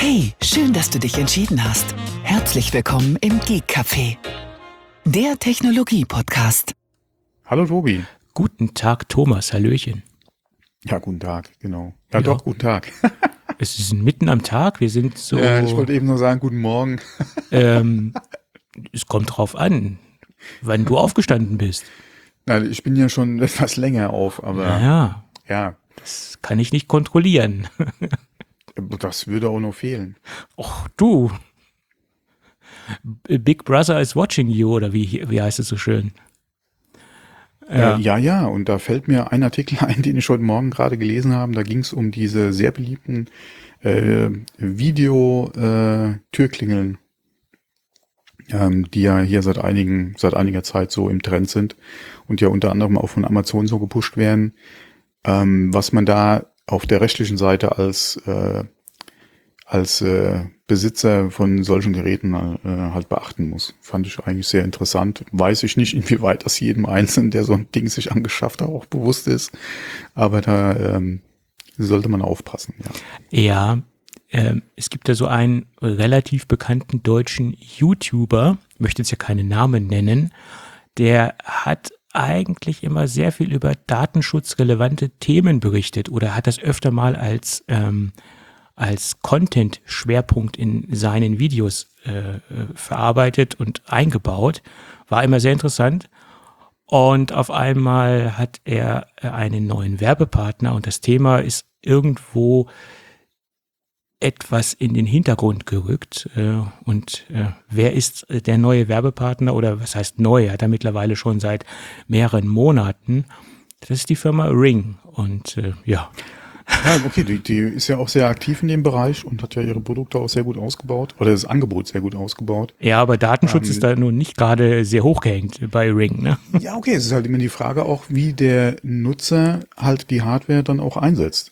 Hey, schön, dass du dich entschieden hast. Herzlich willkommen im Geek Café, der Technologie-Podcast. Hallo Tobi. Guten Tag, Thomas. Hallöchen. Ja, guten Tag, genau. Ja, doch, guten Tag. Es ist mitten am Tag. Wir sind so. Ich wollte eben nur sagen, guten Morgen. Es kommt drauf an, wann du aufgestanden bist. Na, ich bin ja schon etwas länger auf, aber ja, das kann ich nicht kontrollieren. das würde auch noch fehlen. Och, du. Big Brother is watching you, oder wie heißt es so schön? Ja, und da fällt mir ein Artikel ein, den ich heute Morgen gerade gelesen habe. Da ging es um diese sehr beliebten Video-Türklingeln, die ja hier seit einiger Zeit so im Trend sind und ja unter anderem auch von Amazon so gepusht werden. Was man da auf der rechtlichen Seite als Besitzer von solchen Geräten halt beachten muss. Fand ich eigentlich sehr interessant. Weiß ich nicht, inwieweit das jedem Einzelnen, der so ein Ding sich angeschafft hat, auch bewusst ist. Aber da sollte man aufpassen. Ja, es gibt ja so einen relativ bekannten deutschen YouTuber, ich möchte jetzt ja keine Namen nennen, der hat eigentlich immer sehr viel über datenschutzrelevante Themen berichtet oder hat das öfter mal als Content-Schwerpunkt in seinen Videos verarbeitet und eingebaut. War immer sehr interessant. Und auf einmal hat er einen neuen Werbepartner und das Thema ist irgendwo etwas in den Hintergrund gerückt. Wer ist der neue Werbepartner oder was heißt neu? Hat er mittlerweile schon seit mehreren Monaten. Das ist die Firma Ring. Und Ja, okay, die ist ja auch sehr aktiv in dem Bereich und hat ja ihre Produkte auch sehr gut ausgebaut oder das Angebot sehr gut ausgebaut. Ja, aber Datenschutz ist da nun nicht gerade sehr hochgehängt bei Ring, ne? Ja, okay, es ist halt immer die Frage auch, wie der Nutzer halt die Hardware dann auch einsetzt.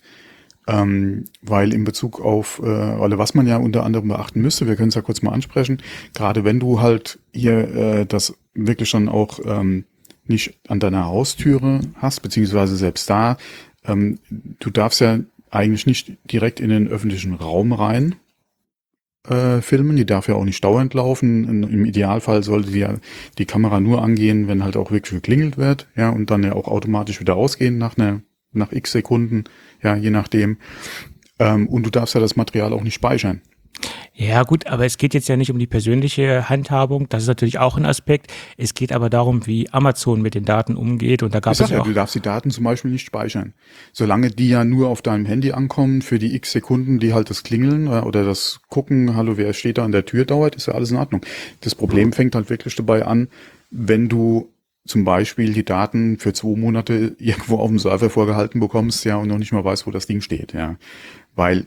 Weil in Bezug auf, oder was man ja unter anderem beachten müsste, wir können es ja kurz mal ansprechen, gerade wenn du halt hier das wirklich schon auch nicht an deiner Haustüre hast, beziehungsweise selbst da, du darfst ja eigentlich nicht direkt in den öffentlichen Raum rein filmen, die darf ja auch nicht dauernd laufen. Im Idealfall sollte die Kamera nur angehen, wenn halt auch wirklich geklingelt wird, ja, und dann ja auch automatisch wieder ausgehen nach x Sekunden, ja, je nachdem. Und du darfst ja das Material auch nicht speichern. Ja gut, aber es geht jetzt ja nicht um die persönliche Handhabung, das ist natürlich auch ein Aspekt. Es geht aber darum, wie Amazon mit den Daten umgeht und da gab es ja auch... Du darfst die Daten zum Beispiel nicht speichern. Solange die ja nur auf deinem Handy ankommen, für die x Sekunden, die halt das Klingeln oder das Gucken, hallo, wer steht da an der Tür dauert, ist ja alles in Ordnung. Das Problem fängt halt wirklich dabei an, wenn du zum Beispiel die Daten für 2 Monate irgendwo auf dem Server vorgehalten bekommst, ja, und noch nicht mal weißt, wo das Ding steht, ja. Weil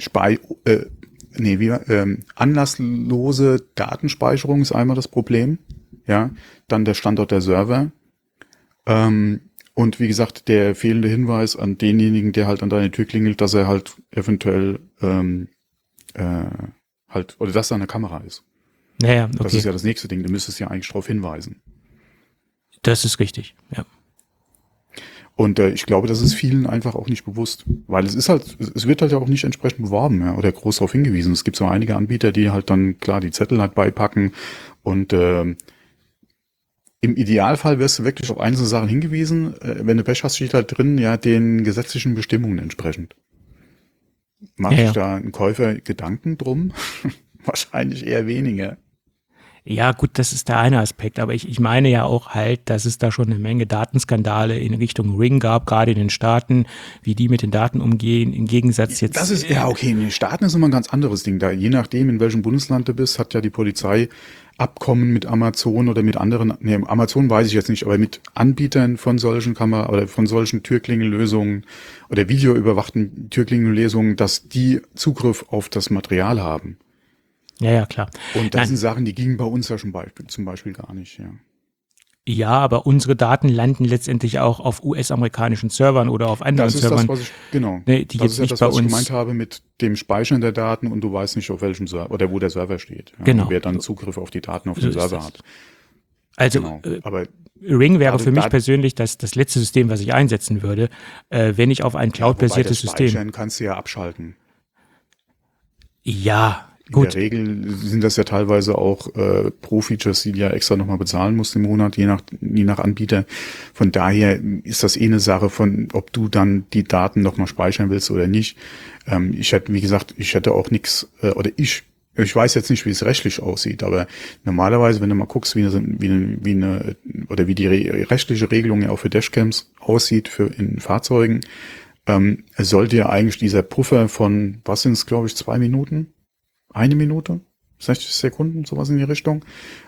anlasslose Datenspeicherung ist einmal das Problem, ja, dann der Standort der Server, und wie gesagt, der fehlende Hinweis an denjenigen, der halt an deine Tür klingelt, dass er halt eventuell oder dass da eine Kamera ist. Naja, okay. Das ist ja das nächste Ding, du müsstest ja eigentlich darauf hinweisen. Das ist richtig, ja. Und ich glaube, das ist vielen einfach auch nicht bewusst, weil es wird halt ja auch nicht entsprechend beworben, ja, oder groß darauf hingewiesen. Es gibt so einige Anbieter, die halt dann klar die Zettel halt beipacken und im Idealfall wirst du wirklich auf einzelne Sachen hingewiesen. Wenn du Pech hast, steht halt drin, ja, den gesetzlichen Bestimmungen entsprechend. Macht sich da ein Käufer Gedanken drum? Wahrscheinlich eher weniger. Ja, gut, das ist der eine Aspekt, aber ich meine ja auch halt, dass es da schon eine Menge Datenskandale in Richtung Ring gab, gerade in den Staaten, wie die mit den Daten umgehen, im Gegensatz jetzt... Das ist, ja okay, in den Staaten ist immer ein ganz anderes Ding. Da je nachdem, in welchem Bundesland du bist, hat ja die Polizei Abkommen mit Amazon oder mit anderen, Amazon weiß ich jetzt nicht, aber mit Anbietern von solchen oder von solchen Türklingellösungen oder videoüberwachten Türklingellösungen, dass die Zugriff auf das Material haben. Ja, klar. Und das sind Sachen, die gingen bei uns ja zum Beispiel gar nicht, ja. Ja, aber unsere Daten landen letztendlich auch auf US-amerikanischen Servern oder auf anderen Servern. Das ist das, die jetzt nicht bei uns. Was ich gemeint habe mit dem Speichern der Daten und du weißt nicht, auf welchem Server oder wo der Server steht. Ja, genau. Wer dann Zugriff auf die Daten auf dem Server hat. Also genau. Aber Ring wäre für mich persönlich das letzte System, was ich einsetzen würde, wenn ich auf ein cloud-basiertes System... Speichern kannst du ja abschalten. Ja, In gut. der Regel sind das ja teilweise auch Pro-Features, die du ja extra nochmal bezahlen musst im Monat, je nach Anbieter. Von daher ist das eine Sache von, ob du dann die Daten nochmal speichern willst oder nicht. Ich hätte auch nichts, ich weiß jetzt nicht, wie es rechtlich aussieht, aber normalerweise, wenn du mal guckst, wie die rechtliche Regelung ja auch für Dashcams aussieht in Fahrzeugen, sollte ja eigentlich dieser Puffer von, was sind es, glaube ich, 2 Minuten? 1 Minute? 60 Sekunden? Sowas in die Richtung.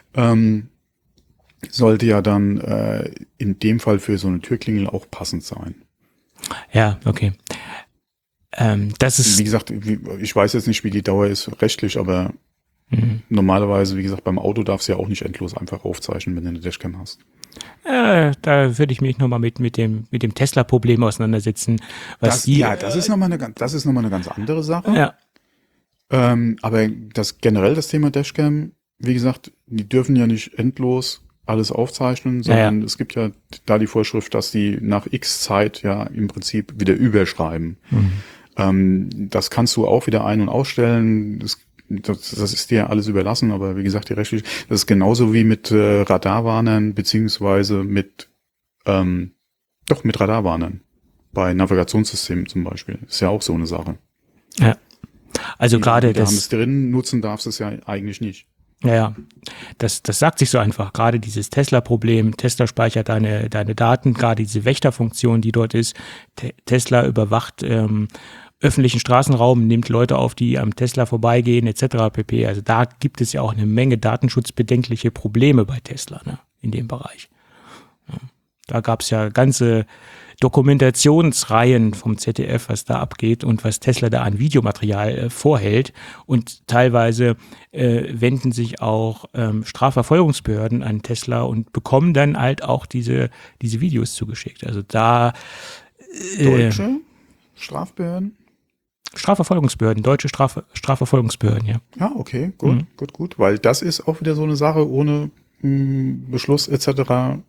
Sollte ja dann in dem Fall für so eine Türklingel auch passend sein. Ja, okay. Das ist, Wie gesagt, ich weiß jetzt nicht, wie die Dauer ist rechtlich, aber normalerweise, wie gesagt, beim Auto darfst du ja auch nicht endlos einfach aufzeichnen, wenn du eine Dashcam hast. da würde ich mich nochmal mit dem Tesla-Problem auseinandersetzen. Das ist nochmal eine ganz andere Sache. Ja, Aber generell das Thema Dashcam, wie gesagt, die dürfen ja nicht endlos alles aufzeichnen, sondern es gibt ja da die Vorschrift, dass die nach X Zeit ja im Prinzip wieder überschreiben. Das kannst du auch wieder ein- und ausstellen. Das ist dir alles überlassen, aber wie gesagt, das ist genauso wie mit Radarwarnern, beziehungsweise mit Radarwarnern. Bei Navigationssystemen zum Beispiel. Ist ja auch so eine Sache. ja. Also gerade Da haben es das, drin, nutzen darfst du es ja eigentlich nicht. ja, das sagt sich so einfach. Gerade dieses Tesla-Problem, Tesla speichert deine Daten, gerade diese Wächterfunktion, die dort ist. Tesla überwacht öffentlichen Straßenraum, nimmt Leute auf, die am Tesla vorbeigehen, etc. pp. Also da gibt es ja auch eine Menge datenschutzbedenkliche Probleme bei Tesla, ne, in dem Bereich. Ja. Da gab es ja ganze Dokumentationsreihen vom ZDF, was da abgeht und was Tesla da an Videomaterial vorhält. Und teilweise wenden sich auch Strafverfolgungsbehörden an Tesla und bekommen dann halt auch diese Videos zugeschickt. Also da Deutsche Strafbehörden? Strafverfolgungsbehörden, deutsche Strafverfolgungsbehörden, ja. Ja, okay, gut. Weil das ist auch wieder so eine Sache ohne Beschluss etc.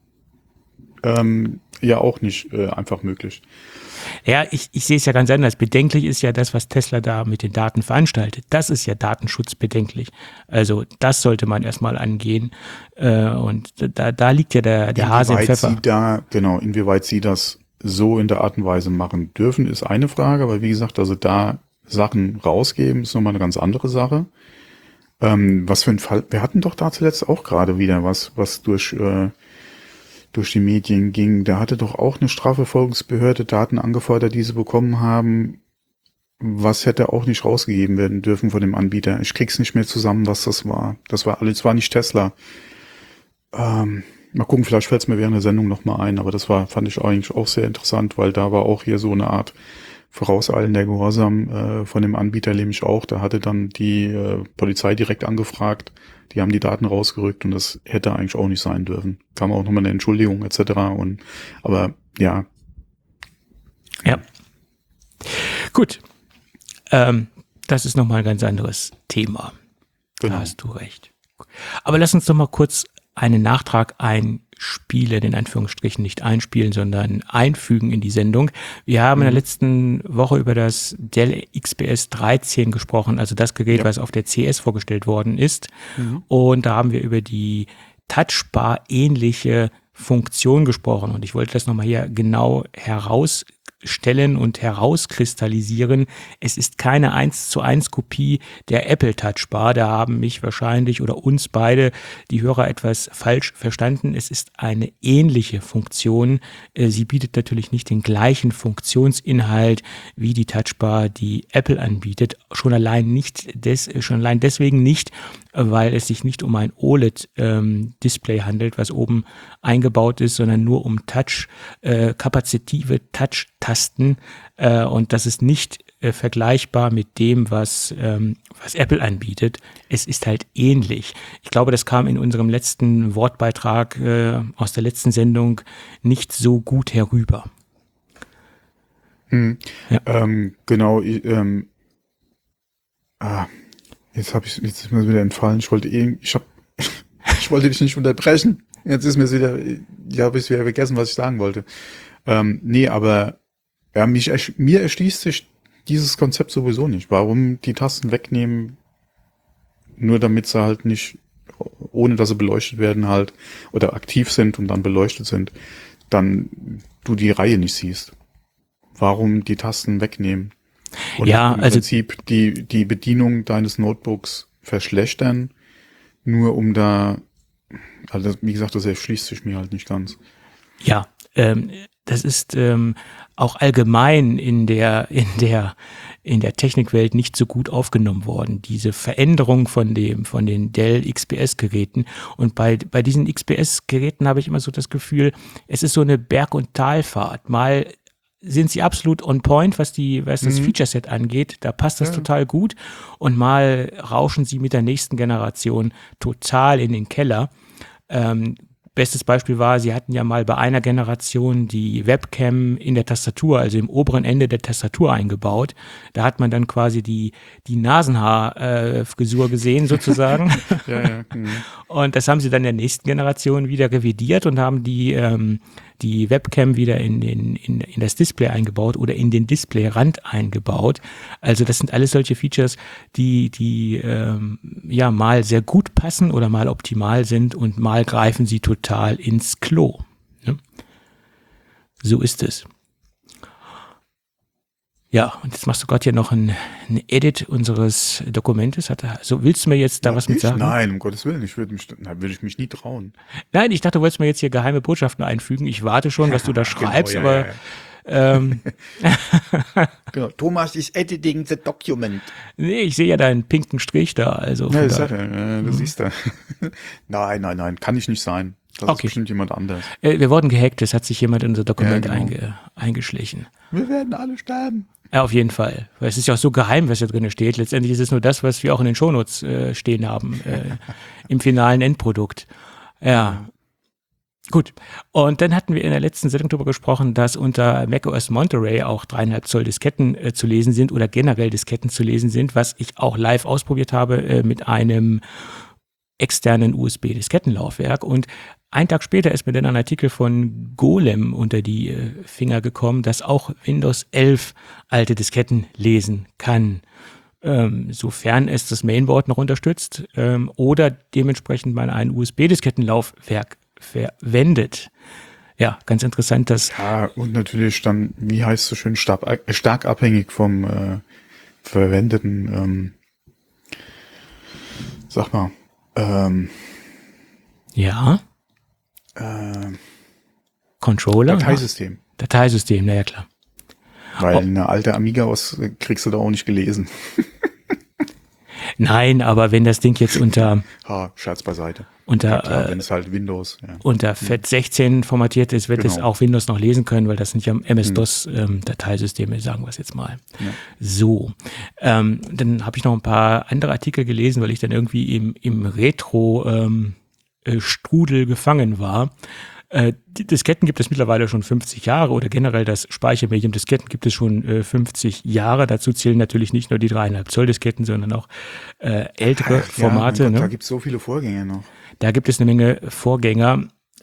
Ja auch nicht einfach möglich. Ja, ich sehe es ja ganz anders. Bedenklich ist ja das, was Tesla da mit den Daten veranstaltet. Das ist ja datenschutzbedenklich. Also das sollte man erstmal angehen. Und da liegt ja der Hase im Pfeffer. Inwieweit sie das so in der Art und Weise machen dürfen, ist eine Frage. Aber wie gesagt, also da Sachen rausgeben, ist nochmal eine ganz andere Sache. Was für ein Fall. Wir hatten doch da zuletzt auch gerade wieder was durch die Medien ging. Da hatte doch auch eine Strafverfolgungsbehörde Daten angefordert, die sie bekommen haben. Was hätte auch nicht rausgegeben werden dürfen von dem Anbieter. Ich krieg's nicht mehr zusammen, was das war. Das war nicht Tesla. Mal gucken, vielleicht fällt's mir während der Sendung nochmal ein, aber fand ich eigentlich auch sehr interessant, weil da war auch hier so eine Art vorauseilender Gehorsam von dem Anbieter, nämlich auch. Da hatte dann die Polizei direkt angefragt, die haben die Daten rausgerückt und das hätte eigentlich auch nicht sein dürfen. Kam auch nochmal eine Entschuldigung etc. Aber ja. Ja. Gut. Das ist nochmal ein ganz anderes Thema. Genau. Da hast du recht. Aber lass uns doch mal kurz einen Nachtrag einspielen, in Anführungsstrichen nicht einspielen, sondern einfügen in die Sendung. Wir haben in der letzten Woche über das Dell XPS 13 gesprochen, also das Gerät, was auf der CS vorgestellt worden ist. Und da haben wir über die Touchbar-ähnliche Funktion gesprochen. Und ich wollte das nochmal hier genau herausstellen und herauskristallisieren. Es ist keine 1:1 Kopie der Apple Touchbar. Da haben mich wahrscheinlich oder uns beide die Hörer etwas falsch verstanden. Es ist eine ähnliche Funktion. Sie bietet natürlich nicht den gleichen Funktionsinhalt wie die Touchbar, die Apple anbietet. Schon allein deswegen nicht, weil es sich nicht um ein OLED-Display handelt, was oben eingebaut ist, sondern nur um kapazitive Touch-Tasten. Und das ist nicht vergleichbar mit dem, was Apple anbietet. Es ist halt ähnlich. Ich glaube, das kam in unserem letzten Wortbeitrag aus der letzten Sendung nicht so gut herüber. Ja. Genau. Jetzt ist mir wieder entfallen. Ich wollte dich nicht unterbrechen. Jetzt ist mir wieder, habe ich wieder vergessen, was ich sagen wollte. Aber ja, mir erschließt sich dieses Konzept sowieso nicht. Warum die Tasten wegnehmen, nur damit sie halt nicht, ohne dass sie beleuchtet werden halt, oder aktiv sind und dann beleuchtet sind, dann du die Reihe nicht siehst. Warum die Tasten wegnehmen? Oder Ja, im also Prinzip die Bedienung deines Notebooks verschlechtern, nur um da, also wie gesagt, das erschließt sich mir halt nicht ganz. ja, das ist auch allgemein in der Technikwelt nicht so gut aufgenommen worden. Diese Veränderung von den Dell XPS-Geräten. Und bei diesen XPS-Geräten habe ich immer so das Gefühl, es ist so eine Berg- und Talfahrt. Mal sind sie absolut on point, was das Feature-Set angeht. Da passt das total gut. Und mal rauschen sie mit der nächsten Generation total in den Keller. Bestes Beispiel war, sie hatten ja mal bei einer Generation die Webcam in der Tastatur, also im oberen Ende der Tastatur eingebaut. Da hat man dann quasi die Nasenhaarfrisur gesehen sozusagen. Ja. Und das haben sie dann in der nächsten Generation wieder revidiert und haben die Webcam wieder in das Display eingebaut oder in den Displayrand eingebaut. Also das sind alles solche Features, die ja mal sehr gut passen oder mal optimal sind und mal greifen sie total ins Klo. Ne? So ist es. Ja, und jetzt machst du gerade hier noch ein Edit unseres Dokumentes. So, willst du mir jetzt da was mit sagen? Nein, um Gottes Willen, würde ich mich nie trauen. Nein, ich dachte, du wolltest mir jetzt hier geheime Botschaften einfügen. Ich warte schon, was du da schreibst, Genau, aber Genau. Thomas is editing the document. nee, ich sehe ja deinen pinken Strich da. Also Ja, von das siehst du. Nein, kann ich nicht sein. Das Okay. ist bestimmt jemand anders. wir wurden gehackt, es hat sich jemand in unser Dokument Ja, genau. eingeschlichen. Wir werden alle sterben. Ja, auf jeden Fall. Weil es ist ja auch so geheim, was da drin steht. Letztendlich ist es nur das, was wir auch in den Shownotes stehen haben, im finalen Endprodukt. Ja. Gut. Und dann hatten wir in der letzten Sendung darüber gesprochen, dass unter macOS Monterey auch 3,5 Zoll Disketten zu lesen sind oder generell Disketten zu lesen sind, was ich auch live ausprobiert habe mit einem externen USB-Diskettenlaufwerk. Und einen Tag später ist mir dann ein Artikel von Golem unter die Finger gekommen, dass auch Windows 11 alte Disketten lesen kann, sofern es das Mainboard noch unterstützt oder dementsprechend man ein USB-Diskettenlaufwerk verwendet. Ja, ganz interessant, dass Ja, und natürlich dann, wie heißt es so schön, stark abhängig vom verwendeten, sag mal, ja, Controller, Dateisystem. Dateisystem, na ja klar. Weil Oh. eine alte Amiga kriegst du da auch nicht gelesen. Nein, aber wenn das Ding jetzt unter Scherz beiseite. Ja, klar, wenn es halt Windows, ja. unter FAT16 formatiert ist, wird es Genau. auch Windows noch lesen können, weil das sind ja MS-DOS-Dateisysteme, sagen wir es jetzt mal. Ja. So, dann habe ich noch ein paar andere Artikel gelesen, weil ich dann irgendwie im Retro-Strudel gefangen war. Die Disketten gibt es mittlerweile schon 50 Jahre oder generell das Speichermedium Disketten gibt es schon 50 Jahre. Dazu zählen natürlich nicht nur die 3,5 Zoll Disketten, sondern auch ältere Formate. Ja, mein Gott, ne? da gibt's so viele Vorgänge noch. Da gibt es eine Menge Vorgänger.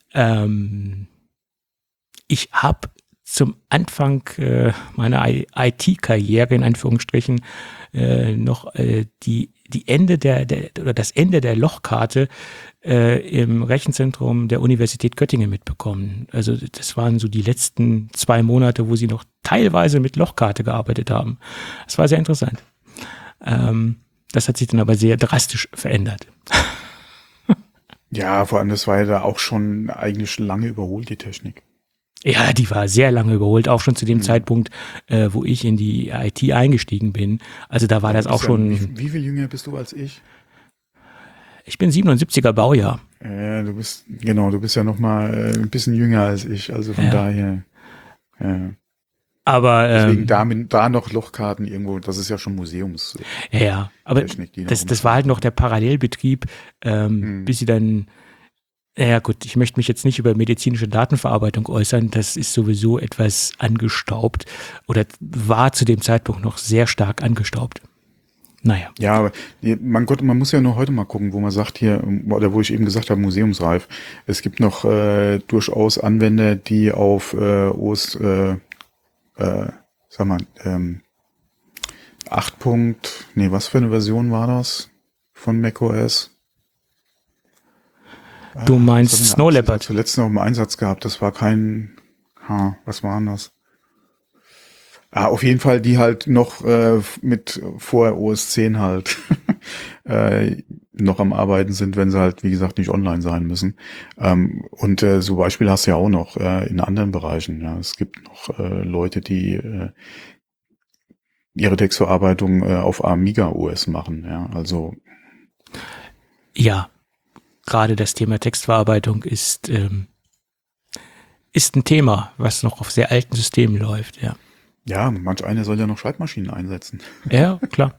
Ich habe zum Anfang meiner IT-Karriere in Anführungsstrichen noch die Ende oder das Ende der Lochkarte im Rechenzentrum der Universität Göttingen mitbekommen. Also das waren so die letzten 2 Monate, wo sie noch teilweise mit Lochkarte gearbeitet haben. Das war sehr interessant. Das hat sich dann aber sehr drastisch verändert. Ja, vor allem, das war ja da auch schon eigentlich lange überholt, die Technik. Ja, die war sehr lange überholt, auch schon zu dem Zeitpunkt, wo ich in die IT eingestiegen bin. Also da war das auch schon. Wie viel jünger bist du als ich? Ich bin 77er Baujahr. Du bist ja noch mal ein bisschen jünger als ich, also von daher. Aber Deswegen da noch Lochkarten irgendwo, das ist ja schon Museums. ja, aber Technik, die da das war halt noch der Parallelbetrieb, bis sie dann. Ja gut, ich möchte mich jetzt nicht über medizinische Datenverarbeitung äußern, das ist sowieso etwas angestaubt oder war zu dem Zeitpunkt noch sehr stark angestaubt. Naja. Ja, aber man muss ja nur heute mal gucken, wo man sagt hier, oder wo ich eben gesagt habe, museumsreif. Es gibt noch durchaus Anwender, die auf 8. Nee, was für eine Version war das von macOS? Du meinst Was Snow hat denn Leopard? zuletzt noch im Einsatz gehabt. Das war kein, was war denn das? Auf jeden Fall die halt noch mit vor OS 10 halt noch am Arbeiten sind, wenn sie halt, wie gesagt, nicht online sein müssen. Und so Beispiel hast du ja auch noch in anderen Bereichen. Ja, es gibt noch Leute, die ihre Textverarbeitung auf Amiga OS machen. Ja, also Ja, gerade das Thema Textverarbeitung ist ein Thema, was noch auf sehr alten Systemen läuft, ja. ja, manch einer soll ja noch Schreibmaschinen einsetzen. Ja, klar.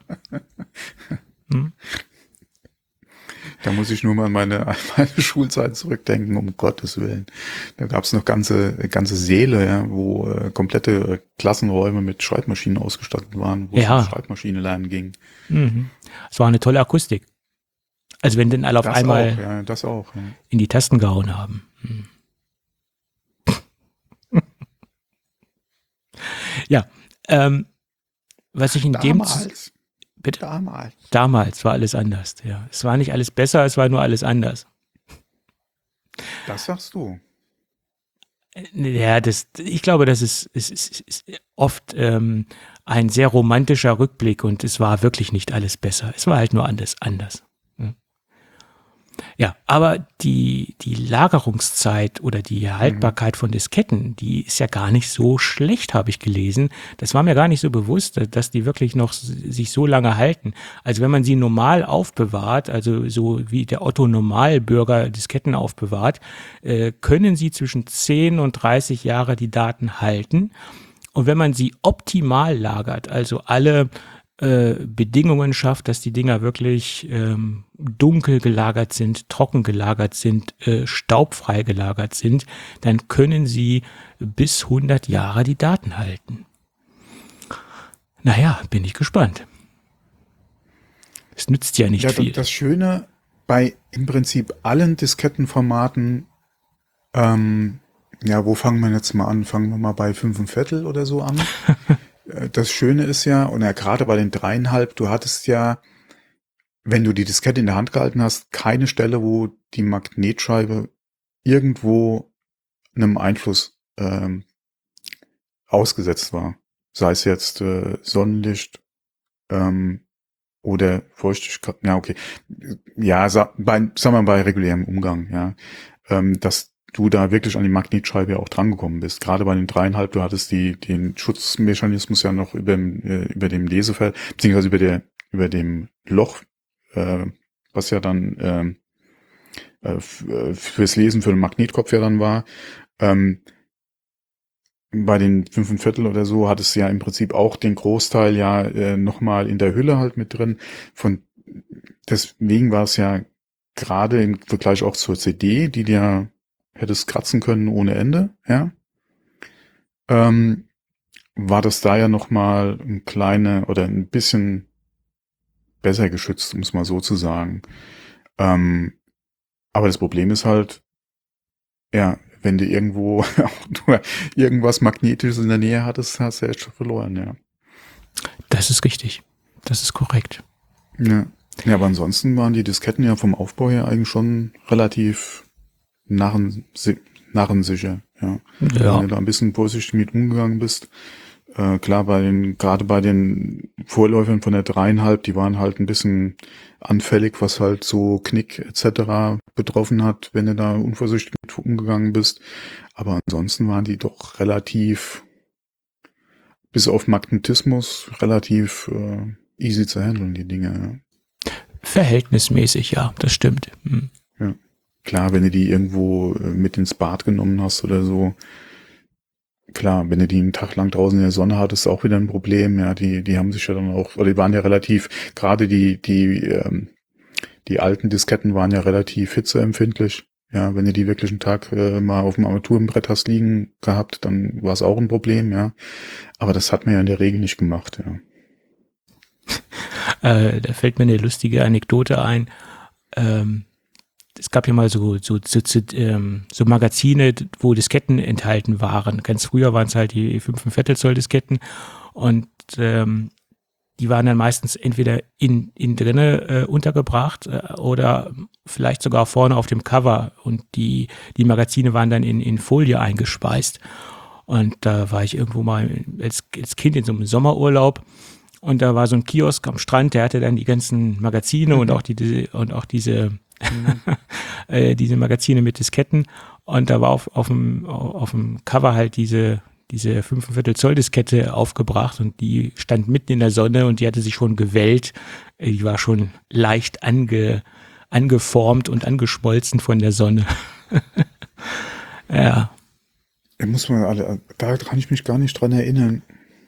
Da muss ich nur mal an meine Schulzeit zurückdenken, um Gottes Willen. Da gab es noch ganze Säle, ja, wo komplette Klassenräume mit Schreibmaschinen ausgestattet waren, wo es um Schreibmaschine lernen ging. Mhm. Es war eine tolle Akustik. Also wenn denn alle auf einmal Das auch. Ja. in die Tasten gehauen haben. Ja, was ich in Damals. Bitte? Damals. Damals war alles anders, ja. Es war nicht alles besser, es war nur alles anders. Das sagst du. Ja, ich glaube, das ist oft ein sehr romantischer Rückblick und es war wirklich nicht alles besser. Es war halt nur anders. Ja, aber die Lagerungszeit oder die Haltbarkeit von Disketten, die ist ja gar nicht so schlecht, habe ich gelesen. Das war mir gar nicht so bewusst, dass die wirklich noch sich so lange halten. Also wenn man sie normal aufbewahrt, also so wie der Otto-Normalbürger Disketten aufbewahrt, können sie zwischen 10 und 30 Jahre die Daten halten. Und wenn man sie optimal lagert, also alle Bedingungen schafft, dass die Dinger wirklich dunkel gelagert sind, trocken gelagert sind, staubfrei gelagert sind, dann können sie bis 100 Jahre die Daten halten. Naja, bin ich gespannt. Es nützt ja nicht viel. Das Schöne bei im Prinzip allen Diskettenformaten, wo fangen wir jetzt mal an? Fangen wir mal bei 5,25 oder so an. Das Schöne ist ja, und ja gerade bei den 3,5, du hattest ja, wenn du die Diskette in der Hand gehalten hast, keine Stelle, wo die Magnetscheibe irgendwo einem Einfluss ausgesetzt war. Sei es jetzt Sonnenlicht oder Feuchtigkeit. Ja, okay. Ja, sagen wir bei regulärem Umgang, ja. Dass du da wirklich an die Magnetscheibe auch drangekommen bist. Gerade bei den 3,5, du hattest den Schutzmechanismus ja noch über dem Lesefeld, beziehungsweise über dem Loch, was ja dann fürs Lesen für den Magnetkopf ja dann war. Bei den 5,25 oder so hattest du ja im Prinzip auch den Großteil ja nochmal in der Hülle halt mit drin. Deswegen war es ja gerade im Vergleich auch zur CD, die dir hättest kratzen können ohne Ende, ja. War das da ja nochmal ein bisschen besser geschützt, um es mal so zu sagen. Aber das Problem ist halt, ja, wenn du irgendwo nur irgendwas Magnetisches in der Nähe hattest, hast du echt schon verloren, ja. Das ist richtig. Das ist korrekt. Ja. Ja, aber ansonsten waren die Disketten ja vom Aufbau her eigentlich schon relativ narrensicher, ja. Wenn du da ein bisschen vorsichtig mit umgegangen bist. Klar, gerade bei den Vorläufern von der 3,5, die waren halt ein bisschen anfällig, was halt so Knick etc. betroffen hat, wenn du da unvorsichtig mit umgegangen bist. Aber ansonsten waren die doch relativ, bis auf Magnetismus, relativ easy zu handeln, die Dinge, ja. Verhältnismäßig, ja, das stimmt. Ja. Klar, wenn du die irgendwo mit ins Bad genommen hast oder so, klar, wenn du die einen Tag lang draußen in der Sonne hattest, auch wieder ein Problem, ja, die haben sich ja dann auch, oder die waren ja relativ, gerade die alten Disketten waren ja relativ hitzeempfindlich, ja, wenn du die wirklich einen Tag mal auf dem Armaturenbrett hast liegen gehabt, dann war es auch ein Problem, ja, aber das hat man ja in der Regel nicht gemacht, ja. Da fällt mir eine lustige Anekdote ein. Es gab ja mal so Magazine, wo Disketten enthalten waren. Ganz früher waren es halt die 5,25 Zoll Disketten und die waren dann meistens entweder in drinne untergebracht oder vielleicht sogar vorne auf dem Cover und die Magazine waren dann in Folie eingespeist. Und da war ich irgendwo mal als Kind in so einem Sommerurlaub und da war so ein Kiosk am Strand, der hatte dann die ganzen Magazine und auch diese diese Magazine mit Disketten und da war auf dem Cover halt diese 5,25 Zoll Diskette aufgebracht und die stand mitten in der Sonne und die hatte sich schon gewellt. Die war schon leicht angeformt und angeschmolzen von der Sonne. Ja. Da kann ich mich gar nicht dran erinnern.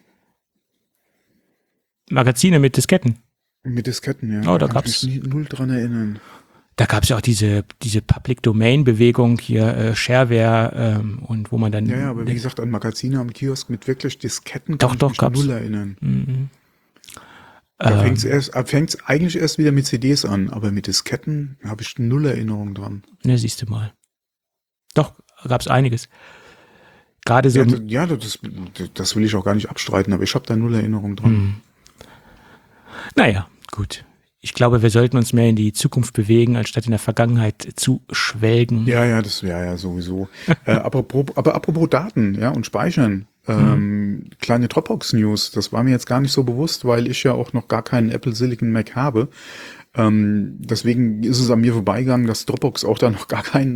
Magazine mit Disketten. Mit Disketten, ja. Oh, da kann gab's ich mich null dran erinnern. Da gab es ja auch diese Public-Domain-Bewegung hier, Shareware und wo man dann... Ja, aber wie gesagt, an Magazine am Kiosk mit wirklich Disketten kann ich mich null erinnern. Mhm. Da fängt's eigentlich erst wieder mit CDs an, aber mit Disketten habe ich null Erinnerung dran. Ne, siehst du mal. Doch, gab es einiges. Gerade so... Ja, das will ich auch gar nicht abstreiten, aber ich habe da null Erinnerung dran. Mhm. Naja, gut. Ich glaube, wir sollten uns mehr in die Zukunft bewegen, anstatt in der Vergangenheit zu schwelgen. Ja, das wäre ja sowieso. Aber apropos Daten, ja, und Speichern. Kleine Dropbox-News, das war mir jetzt gar nicht so bewusst, weil ich ja auch noch gar keinen Apple Silicon Mac habe. Deswegen ist es an mir vorbeigegangen, dass Dropbox auch da noch gar keinen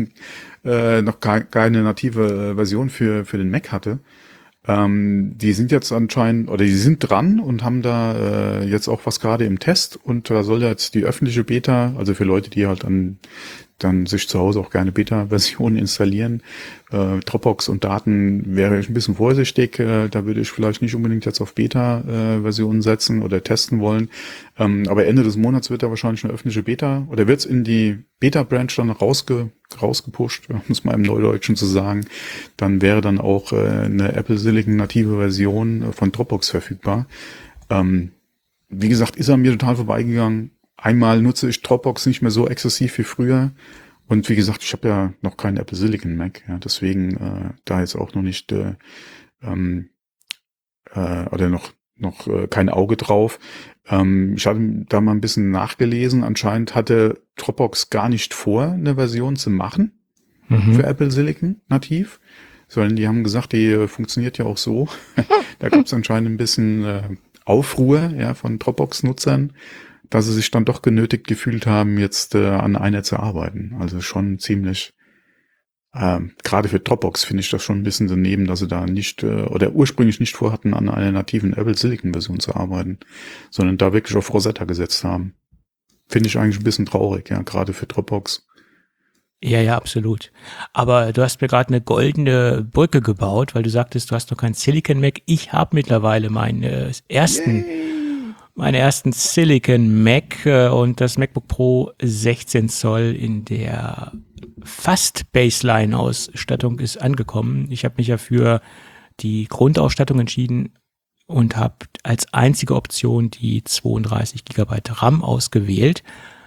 keine native Version für den Mac hatte. Die sind jetzt anscheinend, oder die sind dran und haben da jetzt auch was gerade im Test und da soll jetzt die öffentliche Beta, also für Leute, die halt dann sich zu Hause auch gerne Beta-Versionen installieren, Dropbox und Daten wäre ich ein bisschen vorsichtig, da würde ich vielleicht nicht unbedingt jetzt auf Beta-Versionen setzen oder testen wollen, aber Ende des Monats wird da wahrscheinlich eine öffentliche Beta, oder wird es in die Beta-Branch dann rausgepusht, um es mal im Neudeutschen zu sagen, dann wäre dann auch eine Apple Silicon native Version von Dropbox verfügbar. Wie gesagt, ist an mir total vorbeigegangen. Einmal nutze ich Dropbox nicht mehr so exzessiv wie früher. Und wie gesagt, ich habe ja noch keinen Apple Silicon Mac. Ja, deswegen da jetzt auch noch nicht oder noch kein Auge drauf. Ich hatte da mal ein bisschen nachgelesen. Anscheinend hatte Dropbox gar nicht vor, eine Version zu machen für Apple Silicon nativ. Sondern die haben gesagt, die funktioniert ja auch so. Da gab es anscheinend ein bisschen Aufruhr, ja, von Dropbox-Nutzern, dass sie sich dann doch genötigt gefühlt haben, jetzt an einer zu arbeiten. Also schon ziemlich, gerade für Dropbox finde ich das schon ein bisschen daneben, dass sie da nicht oder ursprünglich nicht vorhatten, an einer nativen Apple Silicon Version zu arbeiten, sondern da wirklich auf Rosetta gesetzt haben. Finde ich eigentlich ein bisschen traurig, ja, gerade für Dropbox. Ja, absolut. Aber du hast mir gerade eine goldene Brücke gebaut, weil du sagtest, du hast noch keinen Silicon Mac. Ich habe mittlerweile meinen ersten Silicon Mac und das MacBook Pro 16 Zoll in der fast Baseline-Ausstattung ist angekommen. Ich habe mich ja für die Grundausstattung entschieden und habe als einzige Option die 32 GB RAM ausgewählt.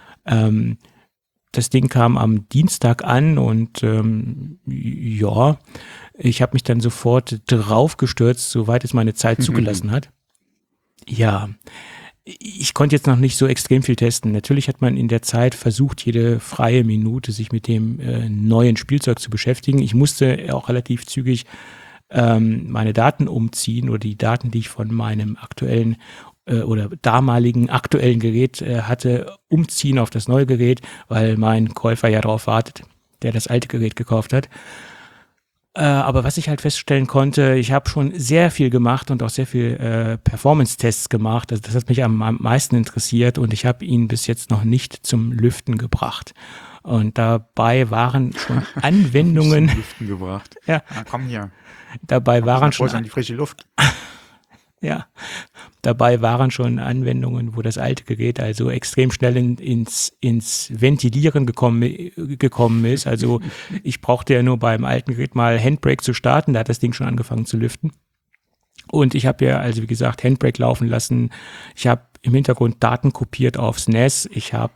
Das Ding kam am Dienstag an und ja, ich habe mich dann sofort draufgestürzt, soweit es meine Zeit zugelassen hat. Ja, ich konnte jetzt noch nicht so extrem viel testen. Natürlich hat man in der Zeit versucht, jede freie Minute sich mit dem neuen Spielzeug zu beschäftigen. Ich musste auch relativ zügig meine Daten umziehen oder die Daten, die ich von meinem aktuellen oder damaligen aktuellen Gerät hatte, umziehen auf das neue Gerät, weil mein Käufer ja darauf wartet, der das alte Gerät gekauft hat. Aber was ich halt feststellen konnte, ich habe schon sehr viel gemacht und auch sehr viel Performance-Tests gemacht. Also das hat mich am meisten interessiert und ich habe ihn bis jetzt noch nicht zum Lüften gebracht. Und dabei waren schon Anwendungen. Zum Lüften gebracht. Ja. Na, komm hier. Dabei waren schon an die frische Luft. Ja, dabei waren schon Anwendungen, wo das alte Gerät also extrem schnell ins Ventilieren gekommen ist. Also ich brauchte ja nur beim alten Gerät mal Handbrake zu starten, da hat das Ding schon angefangen zu lüften. Und ich habe ja also wie gesagt Handbrake laufen lassen. Ich habe im Hintergrund Daten kopiert aufs NAS. Ich habe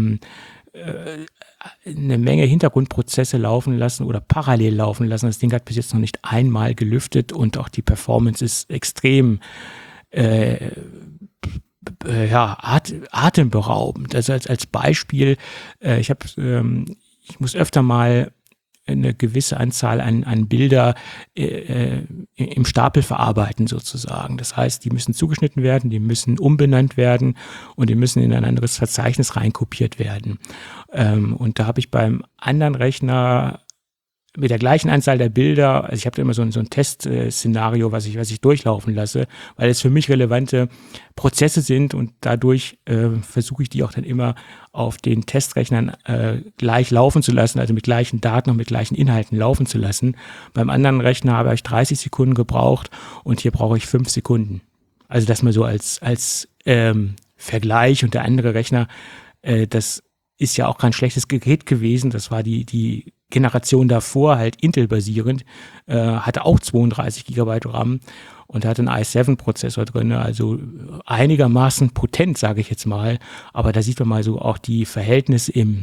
eine Menge Hintergrundprozesse laufen lassen oder parallel laufen lassen. Das Ding hat bis jetzt noch nicht einmal gelüftet und auch die Performance ist extrem atemberaubend. Also als Beispiel, ich muss öfter mal eine gewisse Anzahl an Bilder im Stapel verarbeiten sozusagen. Das heißt, die müssen zugeschnitten werden, die müssen umbenannt werden und die müssen in ein anderes Verzeichnis reinkopiert werden. Und da habe ich beim anderen Rechner mit der gleichen Anzahl der Bilder, also ich habe da immer so ein Testszenario, was ich durchlaufen lasse, weil es für mich relevante Prozesse sind und dadurch versuche ich die auch dann immer auf den Testrechnern gleich laufen zu lassen, also mit gleichen Daten und mit gleichen Inhalten laufen zu lassen. Beim anderen Rechner habe ich 30 Sekunden gebraucht und hier brauche ich 5 Sekunden. Also das mal so als Vergleich, und der andere Rechner, das ist ja auch kein schlechtes Gerät gewesen, das war die Generation davor, halt Intel-basierend, hatte auch 32 GB RAM und hatte einen i7-Prozessor drin, also einigermaßen potent, sage ich jetzt mal. Aber da sieht man mal so auch die Verhältnisse im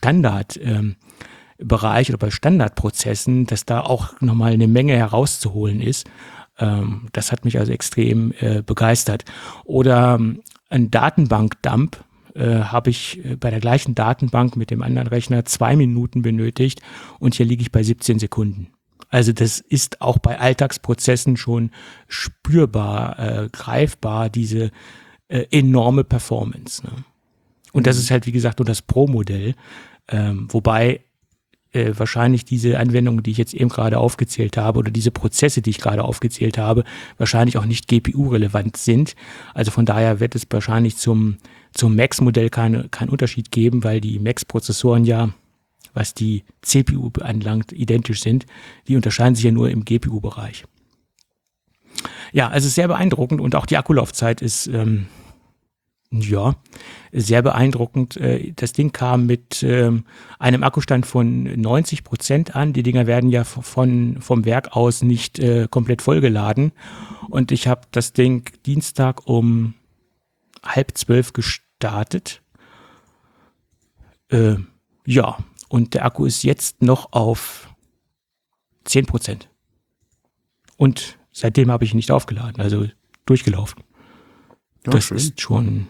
Standardbereich oder bei Standardprozessen, dass da auch nochmal eine Menge herauszuholen ist. Das hat mich also extrem begeistert. Oder ein Datenbank-Dump, habe ich bei der gleichen Datenbank mit dem anderen Rechner 2 Minuten benötigt und hier liege ich bei 17 Sekunden. Also das ist auch bei Alltagsprozessen schon spürbar, greifbar, diese enorme Performance. Ne? Und das ist halt, wie gesagt, nur das Pro-Modell, wobei wahrscheinlich diese Anwendungen, die ich jetzt eben gerade aufgezählt habe, oder diese Prozesse, die ich gerade aufgezählt habe, wahrscheinlich auch nicht GPU-relevant sind. Also von daher wird es wahrscheinlich zum Max-Modell keinen Unterschied geben, weil die Max-Prozessoren ja, was die CPU anlangt, identisch sind. Die unterscheiden sich ja nur im GPU-Bereich. Ja, also sehr beeindruckend, und auch die Akkulaufzeit ist sehr beeindruckend. Das Ding kam mit einem Akkustand von 90% an. Die Dinger werden ja vom Werk aus nicht komplett vollgeladen. Und ich habe das Ding Dienstag um 11:30 gestartet. Und der Akku ist jetzt noch auf 10%. Und seitdem habe ich ihn nicht aufgeladen, also durchgelaufen. Ja, das schön. Ist schon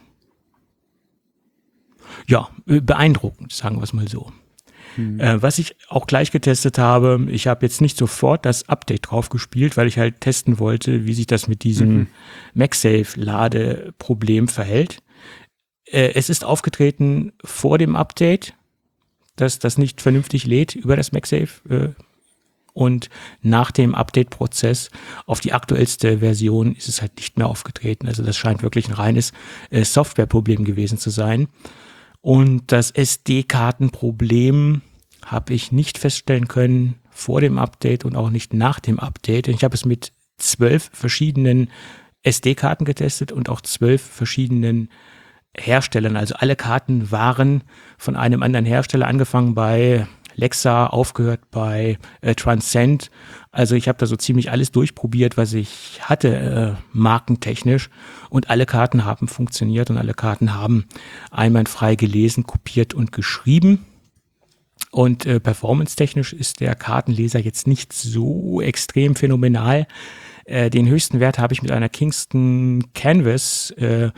beeindruckend, sagen wir es mal so. Was ich auch gleich getestet habe, ich habe jetzt nicht sofort das Update drauf gespielt, weil ich halt testen wollte, wie sich das mit diesem MagSafe-Ladeproblem verhält. Es ist aufgetreten vor dem Update, dass das nicht vernünftig lädt über das MagSafe. Und nach dem Update-Prozess auf die aktuellste Version ist es halt nicht mehr aufgetreten. Also das scheint wirklich ein reines Softwareproblem gewesen zu sein. Und das SD-Kartenproblem habe ich nicht feststellen können vor dem Update und auch nicht nach dem Update. Ich habe es mit 12 verschiedenen SD-Karten getestet und auch 12 verschiedenen Herstellern. Also alle Karten waren von einem anderen Hersteller, angefangen bei Lexa, aufgehört bei Transcend. Also ich habe da so ziemlich alles durchprobiert, was ich hatte, markentechnisch. Und alle Karten haben funktioniert und alle Karten haben einwandfrei gelesen, kopiert und geschrieben. Und performance-technisch ist der Kartenleser jetzt nicht so extrem phänomenal. Den höchsten Wert habe ich mit einer Kingston Canvas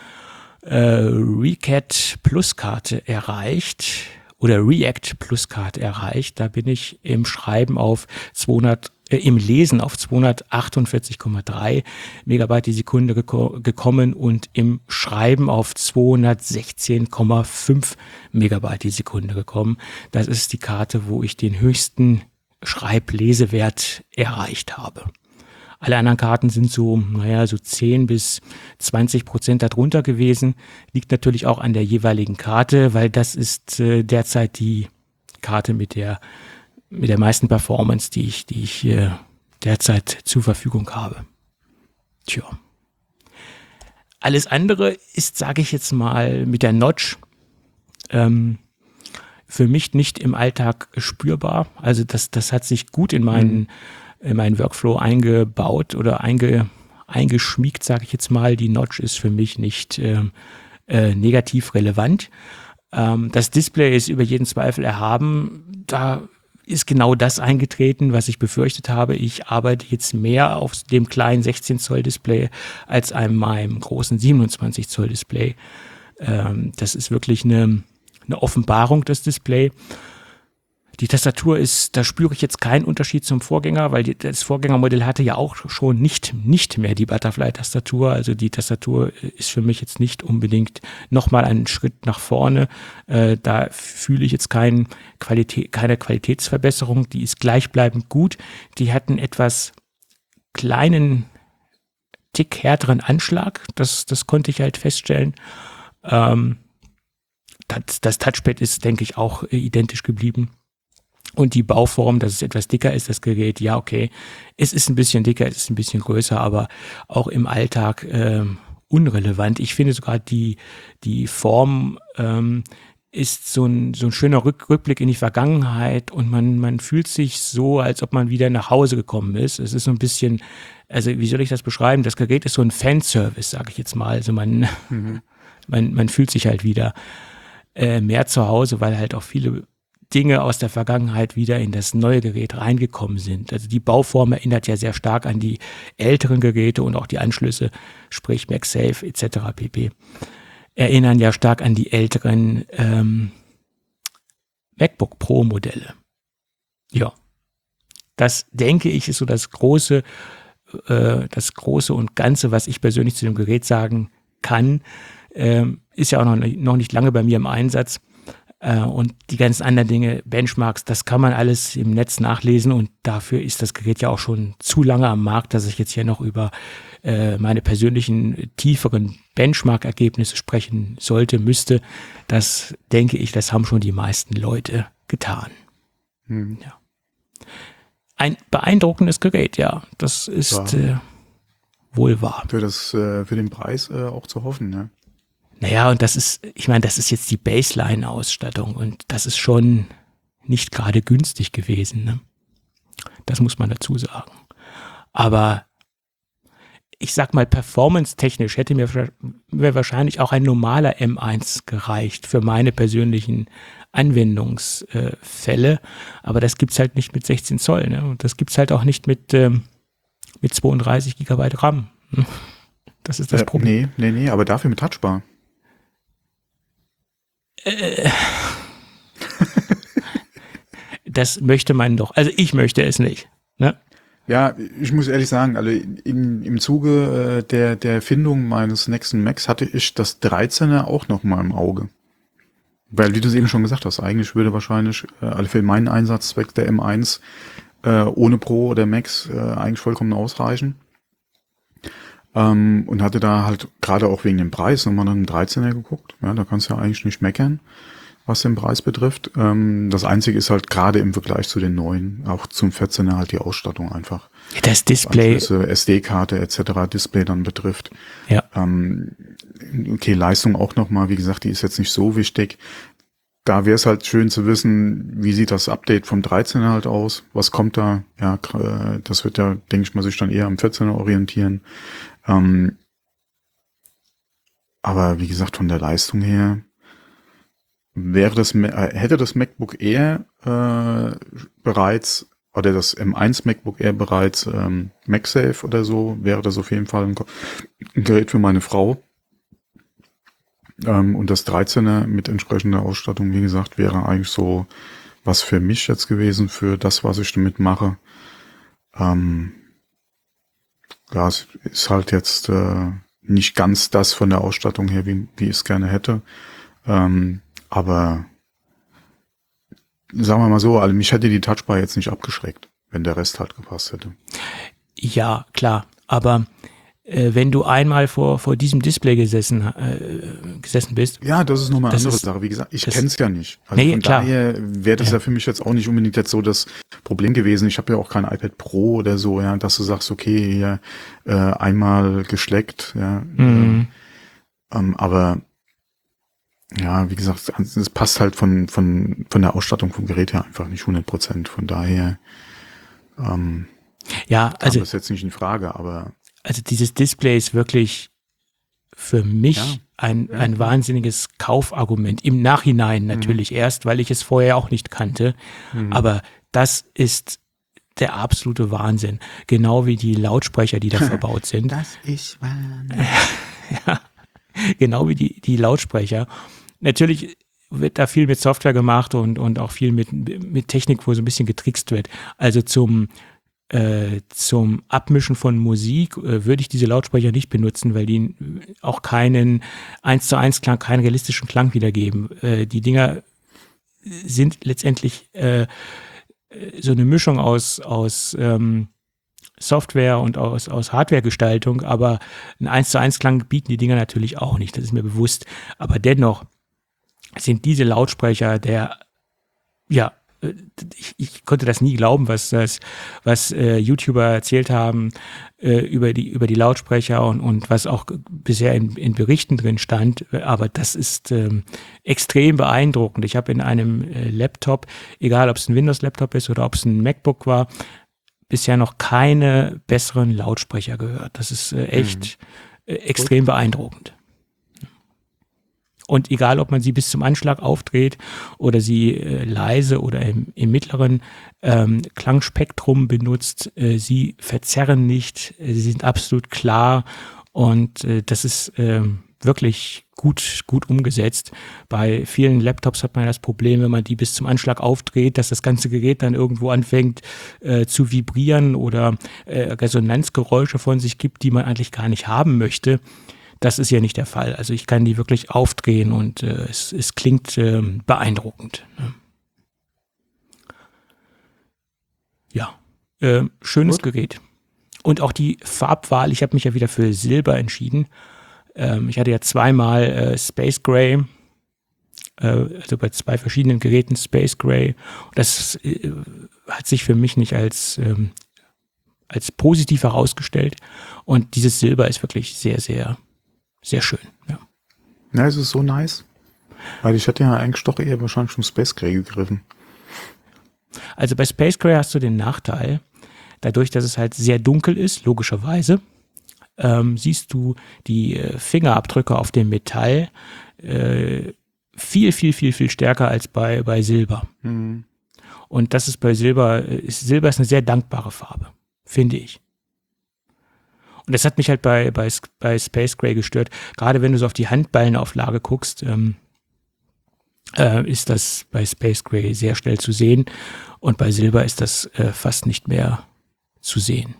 Recat Plus Karte erreicht. Oder React Plus Karte erreicht. Da bin ich im Schreiben auf im Lesen auf 248,3 Megabyte die Sekunde gekommen und im Schreiben auf 216,5 Megabyte die Sekunde gekommen. Das ist die Karte, wo ich den höchsten Schreiblesewert erreicht habe. Alle anderen Karten sind so 10 bis 20% darunter gewesen. Liegt natürlich auch an der jeweiligen Karte, weil das ist derzeit die Karte mit der meisten Performance, die ich derzeit zur Verfügung habe. Tja. Alles andere ist, sage ich jetzt mal, mit der Notch für mich nicht im Alltag spürbar. Also das hat sich gut in meinen Workflow eingebaut oder eingeschmiegt, sage ich jetzt mal. Die Notch ist für mich nicht negativ relevant. Das Display ist über jeden Zweifel erhaben. Da ist genau das eingetreten, was ich befürchtet habe. Ich arbeite jetzt mehr auf dem kleinen 16 Zoll Display als an meinem großen 27 Zoll Display. Das ist wirklich eine Offenbarung, das Display. Die Tastatur da spüre ich jetzt keinen Unterschied zum Vorgänger, weil das Vorgängermodell hatte ja auch schon nicht mehr die Butterfly-Tastatur. Also die Tastatur ist für mich jetzt nicht unbedingt nochmal einen Schritt nach vorne. Da fühle ich jetzt keine Qualitätsverbesserung. Die ist gleichbleibend gut. Die hat einen etwas kleinen, Tick härteren Anschlag. Das konnte ich halt feststellen. Das Touchpad ist, denke ich, auch identisch geblieben. Und die Bauform, dass es etwas dicker ist, das Gerät, ja, okay. Es ist ein bisschen dicker, es ist ein bisschen größer, aber auch im Alltag unrelevant. Ich finde sogar die Form ist so ein schöner Rückblick in die Vergangenheit und man fühlt sich so, als ob man wieder nach Hause gekommen ist. Es ist so ein bisschen, also wie soll ich das beschreiben? Das Gerät ist so ein Fanservice, sage ich jetzt mal. Also man fühlt sich halt wieder mehr zu Hause, weil halt auch viele Dinge aus der Vergangenheit wieder in das neue Gerät reingekommen sind. Also die Bauform erinnert ja sehr stark an die älteren Geräte und auch die Anschlüsse, sprich MagSafe etc. pp. Erinnern ja stark an die älteren MacBook Pro Modelle. Ja, das denke ich ist so das große und Ganze, was ich persönlich zu dem Gerät sagen kann. Ist ja auch noch nicht lange bei mir im Einsatz. Und die ganzen anderen Dinge, Benchmarks, das kann man alles im Netz nachlesen und dafür ist das Gerät ja auch schon zu lange am Markt, dass ich jetzt hier noch über meine persönlichen tieferen Benchmark-Ergebnisse sprechen müsste. Das denke ich, das haben schon die meisten Leute getan. Ja. Ein beeindruckendes Gerät, ja, das ist wohl wahr. Für den Preis auch zu hoffen, ne? Naja, und das ist jetzt die Baseline-Ausstattung und das ist schon nicht gerade günstig gewesen, ne? Das muss man dazu sagen. Aber ich sag mal, performance-technisch hätte mir wahrscheinlich auch ein normaler M1 gereicht für meine persönlichen Anwendungsfälle. Aber das gibt's halt nicht mit 16 Zoll, ne? Und das gibt's halt auch nicht mit 32 Gigabyte RAM. Das ist das Problem. Nee, aber dafür mit Touchbar. Das möchte man doch. Also ich möchte es nicht. Ne? Ja, ich muss ehrlich sagen, also im Zuge der Erfindung meines nächsten Macs hatte ich das 13er auch noch mal im Auge. Weil, wie du es eben schon gesagt hast, eigentlich würde wahrscheinlich, also für meinen Einsatzzweck der M1 ohne Pro oder Max eigentlich vollkommen ausreichen. Und hatte da halt gerade auch wegen dem Preis nochmal nach einem 13er geguckt. Ja, da kannst du ja eigentlich nicht meckern, was den Preis betrifft. Das Einzige ist halt gerade im Vergleich zu den neuen, auch zum 14er halt die Ausstattung einfach. Das Display. SD-Karte etc. Display dann betrifft. Ja. Okay, Leistung auch nochmal, wie gesagt, die ist jetzt nicht so wichtig. Da wäre es halt schön zu wissen, wie sieht das Update vom 13er halt aus? Was kommt da? Ja, das wird ja, denke ich mal, sich dann eher am 14er orientieren. Aber wie gesagt, von der Leistung her hätte das MacBook Air bereits oder das M1 MacBook Air bereits MagSafe oder so, wäre das auf jeden Fall ein Gerät für meine Frau. Und das 13er mit entsprechender Ausstattung, wie gesagt, wäre eigentlich so was für mich jetzt gewesen, für das, was ich damit mache. Ja, es ist halt jetzt nicht ganz das von der Ausstattung her, wie ich es gerne hätte. Aber sagen wir mal so, also mich hätte die Touchbar jetzt nicht abgeschreckt, wenn der Rest halt gepasst hätte. Ja, klar. Aber wenn du einmal vor diesem Display gesessen bist. Ja, das ist nochmal eine andere Sache. Wie gesagt, ich kenne es ja nicht. Also nee, von klar. daher wäre das ja für mich jetzt auch nicht unbedingt jetzt so das Problem gewesen. Ich habe ja auch kein iPad Pro oder so, ja, dass du sagst, okay, hier einmal geschleckt, ja. Aber ja, wie gesagt, es passt halt von der Ausstattung vom Gerät her einfach nicht 100%. Von daher kam das jetzt nicht in Frage, aber also dieses Display ist wirklich für mich ein wahnsinniges Kaufargument. Im Nachhinein natürlich erst, weil ich es vorher auch nicht kannte. Aber das ist der absolute Wahnsinn. Genau wie die Lautsprecher, die da verbaut sind. Das ist Wahnsinn. Ja, genau wie die Lautsprecher. Natürlich wird da viel mit Software gemacht und auch viel mit Technik, wo so ein bisschen getrickst wird. Also zum Abmischen von Musik würde ich diese Lautsprecher nicht benutzen, weil die auch keinen 1:1 Klang, keinen realistischen Klang wiedergeben. Die Dinger sind letztendlich so eine Mischung aus Software und aus Hardwaregestaltung, aber einen 1:1 Klang bieten die Dinger natürlich auch nicht, das ist mir bewusst. Aber dennoch sind diese Lautsprecher ich konnte das nie glauben, was YouTuber erzählt haben über die Lautsprecher und was auch bisher in Berichten drin stand. Aber das ist extrem beeindruckend. Ich habe in einem Laptop, egal ob es ein Windows-Laptop ist oder ob es ein MacBook war, bisher noch keine besseren Lautsprecher gehört. Das ist echt extrem beeindruckend. Und egal, ob man sie bis zum Anschlag aufdreht oder sie leise oder im mittleren Klangspektrum benutzt, sie verzerren nicht, sie sind absolut klar und das ist wirklich gut umgesetzt. Bei vielen Laptops hat man das Problem, wenn man die bis zum Anschlag aufdreht, dass das ganze Gerät dann irgendwo anfängt zu vibrieren oder Resonanzgeräusche von sich gibt, die man eigentlich gar nicht haben möchte. Das ist ja nicht der Fall. Also ich kann die wirklich aufdrehen und es klingt beeindruckend. Ja, schönes Gerät. Und auch die Farbwahl, ich habe mich ja wieder für Silber entschieden. Ich hatte ja zweimal Space Gray, also bei 2 verschiedenen Geräten Space Gray. Und das hat sich für mich nicht als positiv herausgestellt. Und dieses Silber ist wirklich sehr, sehr sehr schön, ja. Ja, es ist so nice. Weil ich hatte ja eigentlich doch eher wahrscheinlich schon Space Gray gegriffen. Also bei Space Gray hast du den Nachteil, dadurch, dass es halt sehr dunkel ist, logischerweise, siehst du die Fingerabdrücke auf dem Metall viel, viel, viel, viel stärker als bei Silber. Mhm. Und das ist bei Silber ist eine sehr dankbare Farbe, finde ich. Und das hat mich halt bei Space Gray gestört. Gerade wenn du so auf die Handballenauflage guckst, ist das bei Space Gray sehr schnell zu sehen. Und bei Silber ist das fast nicht mehr zu sehen.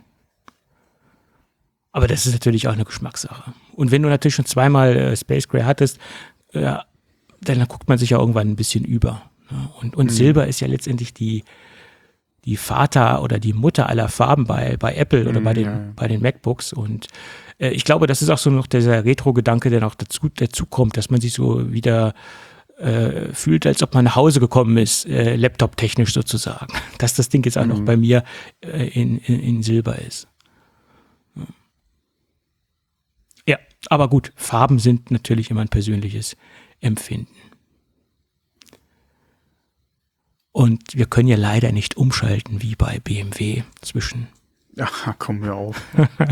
Aber das ist natürlich auch eine Geschmackssache. Und wenn du natürlich schon zweimal Space Gray hattest, dann guckt man sich ja irgendwann ein bisschen über. Und Silber ist ja letztendlich die Vater oder die Mutter aller Farben bei Apple oder bei den MacBooks. Und ich glaube, das ist auch so noch dieser Retro-Gedanke, der noch dazu kommt, dass man sich so wieder fühlt, als ob man nach Hause gekommen ist, laptop-technisch sozusagen. Dass das Ding jetzt auch noch bei mir in Silber ist. Ja, aber gut, Farben sind natürlich immer ein persönliches Empfinden. Und wir können ja leider nicht umschalten wie bei BMW zwischen. Ja, komm mir auf.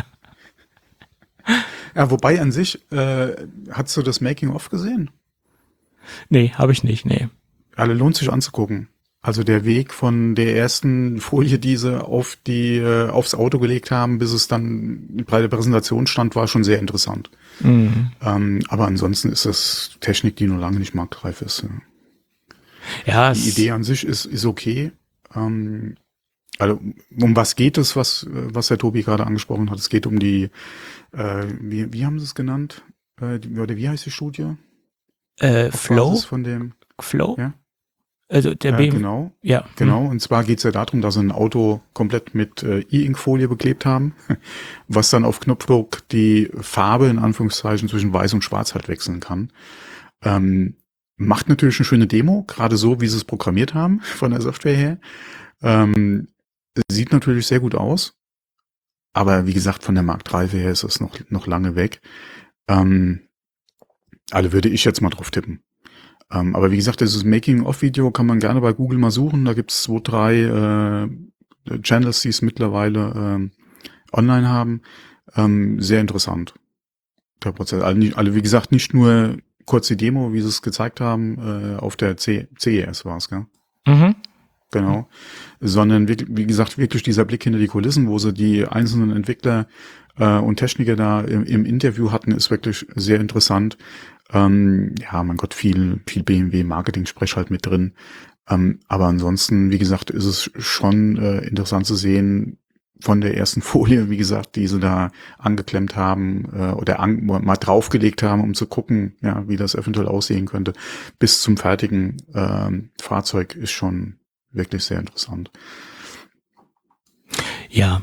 Ja, wobei an sich, hast du das Making-of gesehen? Nee, habe ich nicht, nee. Also lohnt sich anzugucken. Also der Weg von der ersten Folie, die sie aufs Auto gelegt haben, bis es dann bei der Präsentation stand, war schon sehr interessant. Mhm. Aber ansonsten ist das Technik, die noch lange nicht marktreif ist. Ja, die Idee an sich ist okay. Also um was geht es, was der Tobi gerade angesprochen hat? Es geht um die, wie haben sie es genannt? Oder wie heißt die Studie? Flow? Von dem Flow? Ja. Also der BMW. Genau. Ja. Genau. Und zwar geht es ja darum, dass sie ein Auto komplett mit E-Ink-Folie beklebt haben, was dann auf Knopfdruck die Farbe in Anführungszeichen zwischen Weiß und Schwarz halt wechseln kann. Macht natürlich eine schöne Demo, gerade so, wie sie es programmiert haben, von der Software her. Sieht natürlich sehr gut aus, aber wie gesagt, von der Marktreife her ist es noch lange weg. Also würde ich jetzt mal drauf tippen. Aber wie gesagt, dieses Making-of-Video kann man gerne bei Google mal suchen. Da gibt es 2, 3 Channels, die es mittlerweile online haben. Sehr interessant, der Prozess. Also wie gesagt, nicht nur kurz die Demo, wie sie es gezeigt haben, auf der CES war es, gell? Mhm. Genau. Sondern wie gesagt, wirklich dieser Blick hinter die Kulissen, wo sie die einzelnen Entwickler und Techniker da im Interview hatten, ist wirklich sehr interessant. Ja, mein Gott, viel BMW-Marketing-Sprech halt mit drin. Aber ansonsten, wie gesagt, ist es schon interessant zu sehen, von der ersten Folie, wie gesagt, die sie da angeklemmt haben oder mal draufgelegt haben, um zu gucken, ja, wie das eventuell aussehen könnte, bis zum fertigen Fahrzeug ist schon wirklich sehr interessant. Ja,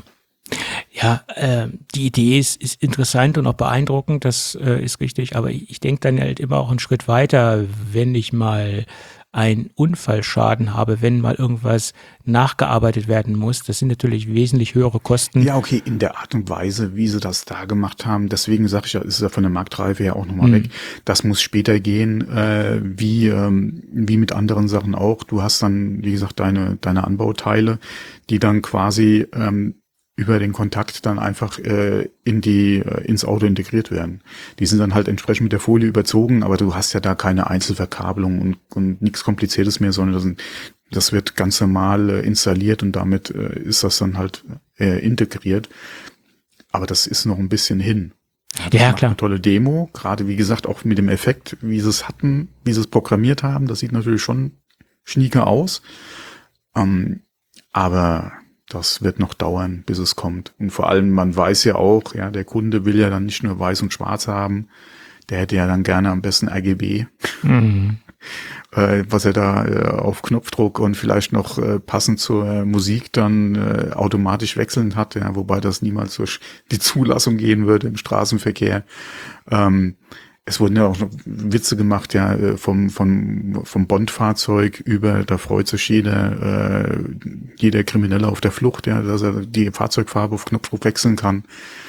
die Idee ist interessant und auch beeindruckend, das ist richtig, aber ich denke dann halt immer auch einen Schritt weiter, wenn ich mal einen Unfallschaden habe, wenn mal irgendwas nachgearbeitet werden muss. Das sind natürlich wesentlich höhere Kosten. Ja, okay, in der Art und Weise, wie sie das da gemacht haben, deswegen sage ich ja, ist es ja von der Marktreife ja auch nochmal weg. Das muss später gehen, wie mit anderen Sachen auch. Du hast dann, wie gesagt, deine Anbauteile, die dann quasi über den Kontakt dann einfach ins Auto integriert werden. Die sind dann halt entsprechend mit der Folie überzogen, aber du hast ja da keine Einzelverkabelung und nichts Kompliziertes mehr, sondern das wird ganz normal installiert und damit ist das dann halt integriert. Aber das ist noch ein bisschen hin. Ja, klar. Eine tolle Demo, gerade wie gesagt auch mit dem Effekt, wie sie es hatten, wie sie es programmiert haben. Das sieht natürlich schon schnieke aus. Aber das wird noch dauern, bis es kommt. Und vor allem, man weiß ja auch, ja, der Kunde will ja dann nicht nur weiß und schwarz haben, der hätte ja dann gerne am besten RGB, was er da auf Knopfdruck und vielleicht noch passend zur Musik dann automatisch wechselnd hat, ja, wobei das niemals durch die Zulassung gehen würde im Straßenverkehr. Es wurden ja auch noch Witze gemacht, ja, vom Bond-Fahrzeug über, da freut sich jeder Kriminelle auf der Flucht, ja, dass er die Fahrzeugfarbe auf Knopfdruck wechseln kann.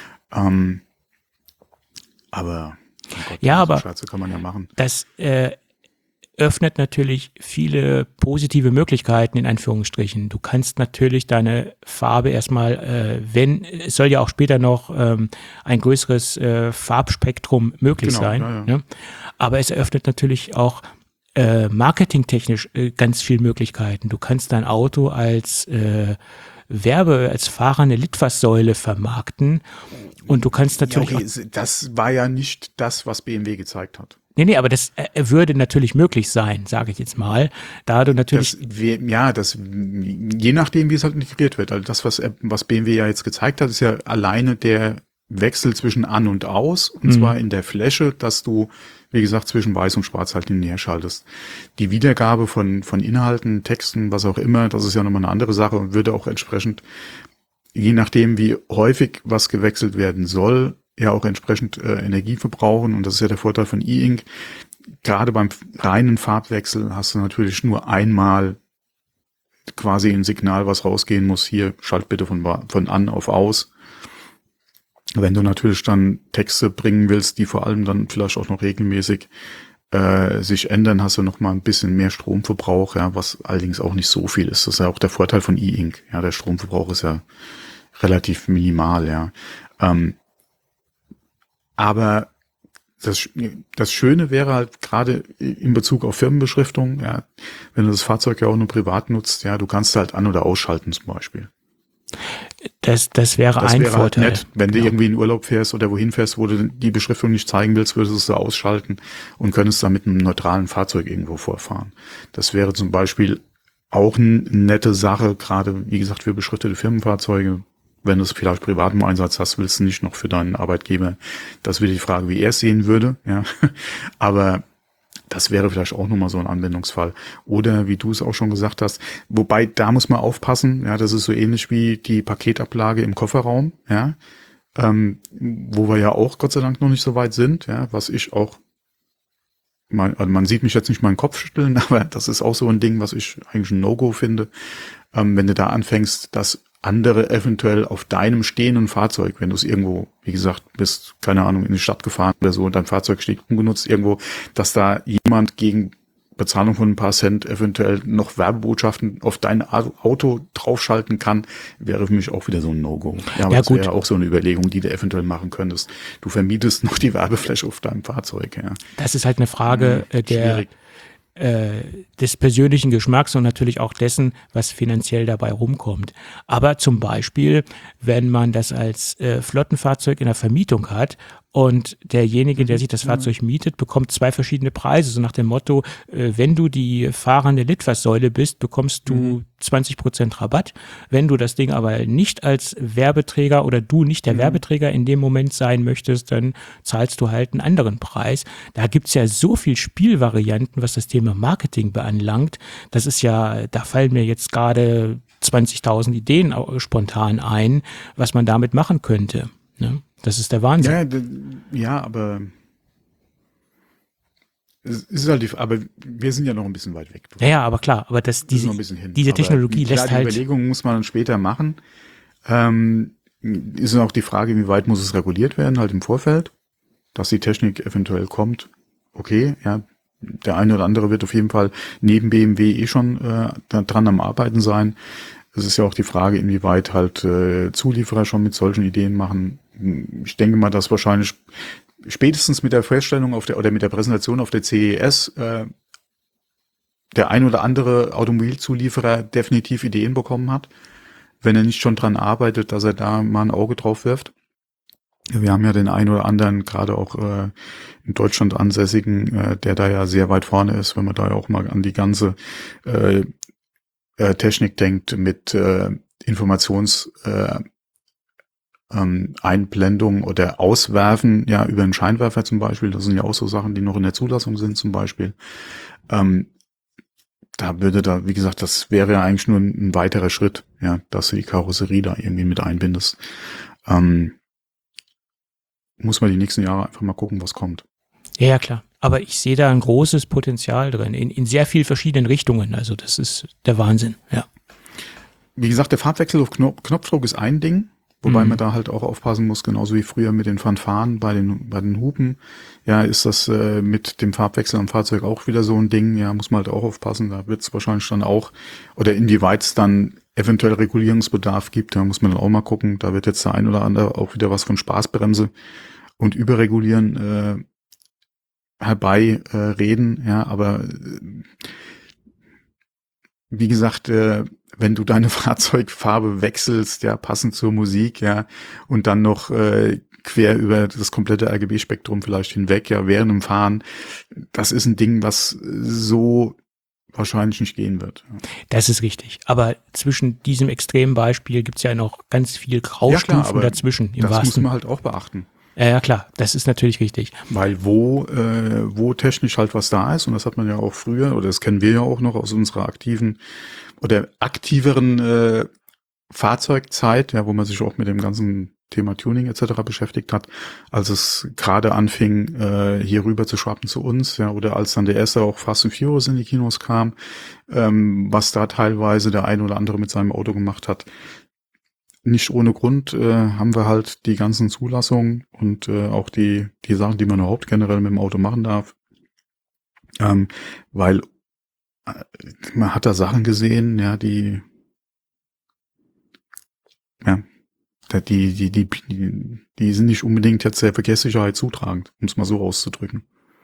Aber, oh Gott, ja, aber Scheiße kann man ja machen. Das öffnet natürlich viele positive Möglichkeiten in Anführungsstrichen. Du kannst natürlich deine Farbe erstmal, es soll ja auch später noch ein größeres Farbspektrum möglich sein. Ja. Ne? Aber es eröffnet natürlich auch marketingtechnisch ganz viele Möglichkeiten. Du kannst dein Auto als als fahrende Litfaßsäule vermarkten und du kannst natürlich ja, okay, das war ja nicht das, was BMW gezeigt hat. Nee, aber das würde natürlich möglich sein, sage ich jetzt mal. Da du natürlich. Je nachdem, wie es halt integriert wird. Also das, was BMW ja jetzt gezeigt hat, ist ja alleine der Wechsel zwischen an und aus. Und zwar in der Fläche, dass du, wie gesagt, zwischen weiß und schwarz halt linear schaltest. Die Wiedergabe von Inhalten, Texten, was auch immer, das ist ja nochmal eine andere Sache und würde auch entsprechend, je nachdem, wie häufig was gewechselt werden soll, ja auch entsprechend Energie verbrauchen und das ist ja der Vorteil von E-Ink. Gerade beim reinen Farbwechsel hast du natürlich nur einmal quasi ein Signal, was rausgehen muss. Hier, schalt bitte von an auf aus. Wenn du natürlich dann Texte bringen willst, die vor allem dann vielleicht auch noch regelmäßig sich ändern, hast du noch mal ein bisschen mehr Stromverbrauch, ja, was allerdings auch nicht so viel ist. Das ist ja auch der Vorteil von E-Ink. Ja, der Stromverbrauch ist ja relativ minimal, ja. Aber das Schöne wäre halt gerade in Bezug auf Firmenbeschriftung, ja, wenn du das Fahrzeug ja auch nur privat nutzt, ja, du kannst halt an- oder ausschalten zum Beispiel. Das wäre ein Vorteil. Halt nett, wenn du irgendwie in Urlaub fährst oder wohin fährst, wo du die Beschriftung nicht zeigen willst, würdest du es ausschalten und könntest dann mit einem neutralen Fahrzeug irgendwo vorfahren. Das wäre zum Beispiel auch eine nette Sache, gerade wie gesagt für beschriftete Firmenfahrzeuge. Wenn du es vielleicht privat im Einsatz hast, willst du nicht noch für deinen Arbeitgeber. Das wäre die Frage, wie er es sehen würde. Ja, aber das wäre vielleicht auch nochmal so ein Anwendungsfall. Oder wie du es auch schon gesagt hast, wobei da muss man aufpassen. Ja, das ist so ähnlich wie die Paketablage im Kofferraum. Ja, wo wir ja auch Gott sei Dank noch nicht so weit sind. Ja, was ich auch man sieht mich jetzt nicht meinen Kopf schütteln, aber das ist auch so ein Ding, was ich eigentlich ein No-Go finde. Wenn du da anfängst, dass andere eventuell auf deinem stehenden Fahrzeug, wenn du es irgendwo, wie gesagt, bist, keine Ahnung, in die Stadt gefahren oder so und dein Fahrzeug steht ungenutzt irgendwo, dass da jemand gegen Bezahlung von ein paar Cent eventuell noch Werbebotschaften auf dein Auto draufschalten kann, wäre für mich auch wieder so ein No-Go. Ja, aber das wäre auch so eine Überlegung, die du eventuell machen könntest. Du vermietest noch die Werbefläche auf deinem Fahrzeug, ja. Das ist halt eine Frage der des persönlichen Geschmacks und natürlich auch dessen, was finanziell dabei rumkommt. Aber zum Beispiel, wenn man das als Flottenfahrzeug in der Vermietung hat und derjenige, der sich das Fahrzeug mietet, bekommt 2 verschiedene Preise. So nach dem Motto, wenn du die fahrende Litfaßsäule bist, bekommst du 20% Rabatt. Wenn du das Ding aber nicht als Werbeträger oder du nicht der Werbeträger in dem Moment sein möchtest, dann zahlst du halt einen anderen Preis. Da gibt's ja so viel Spielvarianten, was das Thema Marketing beanlangt. Das ist ja, da fallen mir jetzt gerade 20.000 Ideen spontan ein, was man damit machen könnte. Ne? Das ist der Wahnsinn. Ja, aber es ist halt aber wir sind ja noch ein bisschen weit weg. Ja, aber klar, aber diese Technologie klar, lässt halt. Die Überlegung muss man dann später machen. Ist auch die Frage, wie weit muss es reguliert werden, halt im Vorfeld, dass die Technik eventuell kommt. Okay, ja, der eine oder andere wird auf jeden Fall neben BMW schon dran am Arbeiten sein. Es ist ja auch die Frage, inwieweit halt Zulieferer schon mit solchen Ideen machen. Ich denke mal, dass wahrscheinlich spätestens mit der Vorstellung oder mit der Präsentation auf der CES der ein oder andere Automobilzulieferer definitiv Ideen bekommen hat, wenn er nicht schon dran arbeitet, dass er da mal ein Auge drauf wirft. Wir haben ja den einen oder anderen, gerade auch in Deutschland ansässigen, der da ja sehr weit vorne ist, wenn man da ja auch mal an die ganze Technik denkt mit Einblendung oder Auswerfen, ja, über einen Scheinwerfer zum Beispiel. Das sind ja auch so Sachen, die noch in der Zulassung sind zum Beispiel. Wie gesagt, das wäre ja eigentlich nur ein weiterer Schritt, ja, dass du die Karosserie da irgendwie mit einbindest. Muss man die nächsten Jahre einfach mal gucken, was kommt. Ja, klar. Aber ich sehe da ein großes Potenzial drin, in sehr vielen verschiedenen Richtungen. Also das ist der Wahnsinn, ja. Wie gesagt, der Farbwechsel auf Knopfdruck ist ein Ding, wobei man da halt auch aufpassen muss, genauso wie früher mit den Fanfaren bei den Hupen. Ja, ist das mit dem Farbwechsel am Fahrzeug auch wieder so ein Ding. Ja, muss man halt auch aufpassen. Da wird es wahrscheinlich dann auch, oder inwieweit es dann eventuell Regulierungsbedarf gibt, da muss man dann auch mal gucken. Da wird jetzt der ein oder andere auch wieder was von Spaßbremse und Überregulieren reden. Ja, aber wie gesagt, wenn du deine Fahrzeugfarbe wechselst, ja, passend zur Musik, ja, und dann noch quer über das komplette RGB-Spektrum vielleicht hinweg, ja, während dem Fahren, das ist ein Ding, was so wahrscheinlich nicht gehen wird. Das ist richtig. Aber zwischen diesem extremen Beispiel gibt's ja noch ganz viel Graustufen dazwischen. Das muss man halt auch beachten. Ja, klar, das ist natürlich richtig. Weil wo technisch halt was da ist, und das hat man ja auch früher, oder das kennen wir ja auch noch aus unserer aktiveren Fahrzeugzeit, ja, wo man sich auch mit dem ganzen Thema Tuning etc. beschäftigt hat, als es gerade anfing, hier rüber zu schwappen zu uns, ja, oder als dann der erste auch Fast and Furious in die Kinos kam, was da teilweise der eine oder andere mit seinem Auto gemacht hat. Nicht ohne Grund haben wir halt die ganzen Zulassungen und auch die Sachen, die man überhaupt generell mit dem Auto machen darf. Weil man hat da Sachen gesehen, ja, die sind nicht unbedingt jetzt der Verkehrssicherheit zutragend, um es mal so auszudrücken.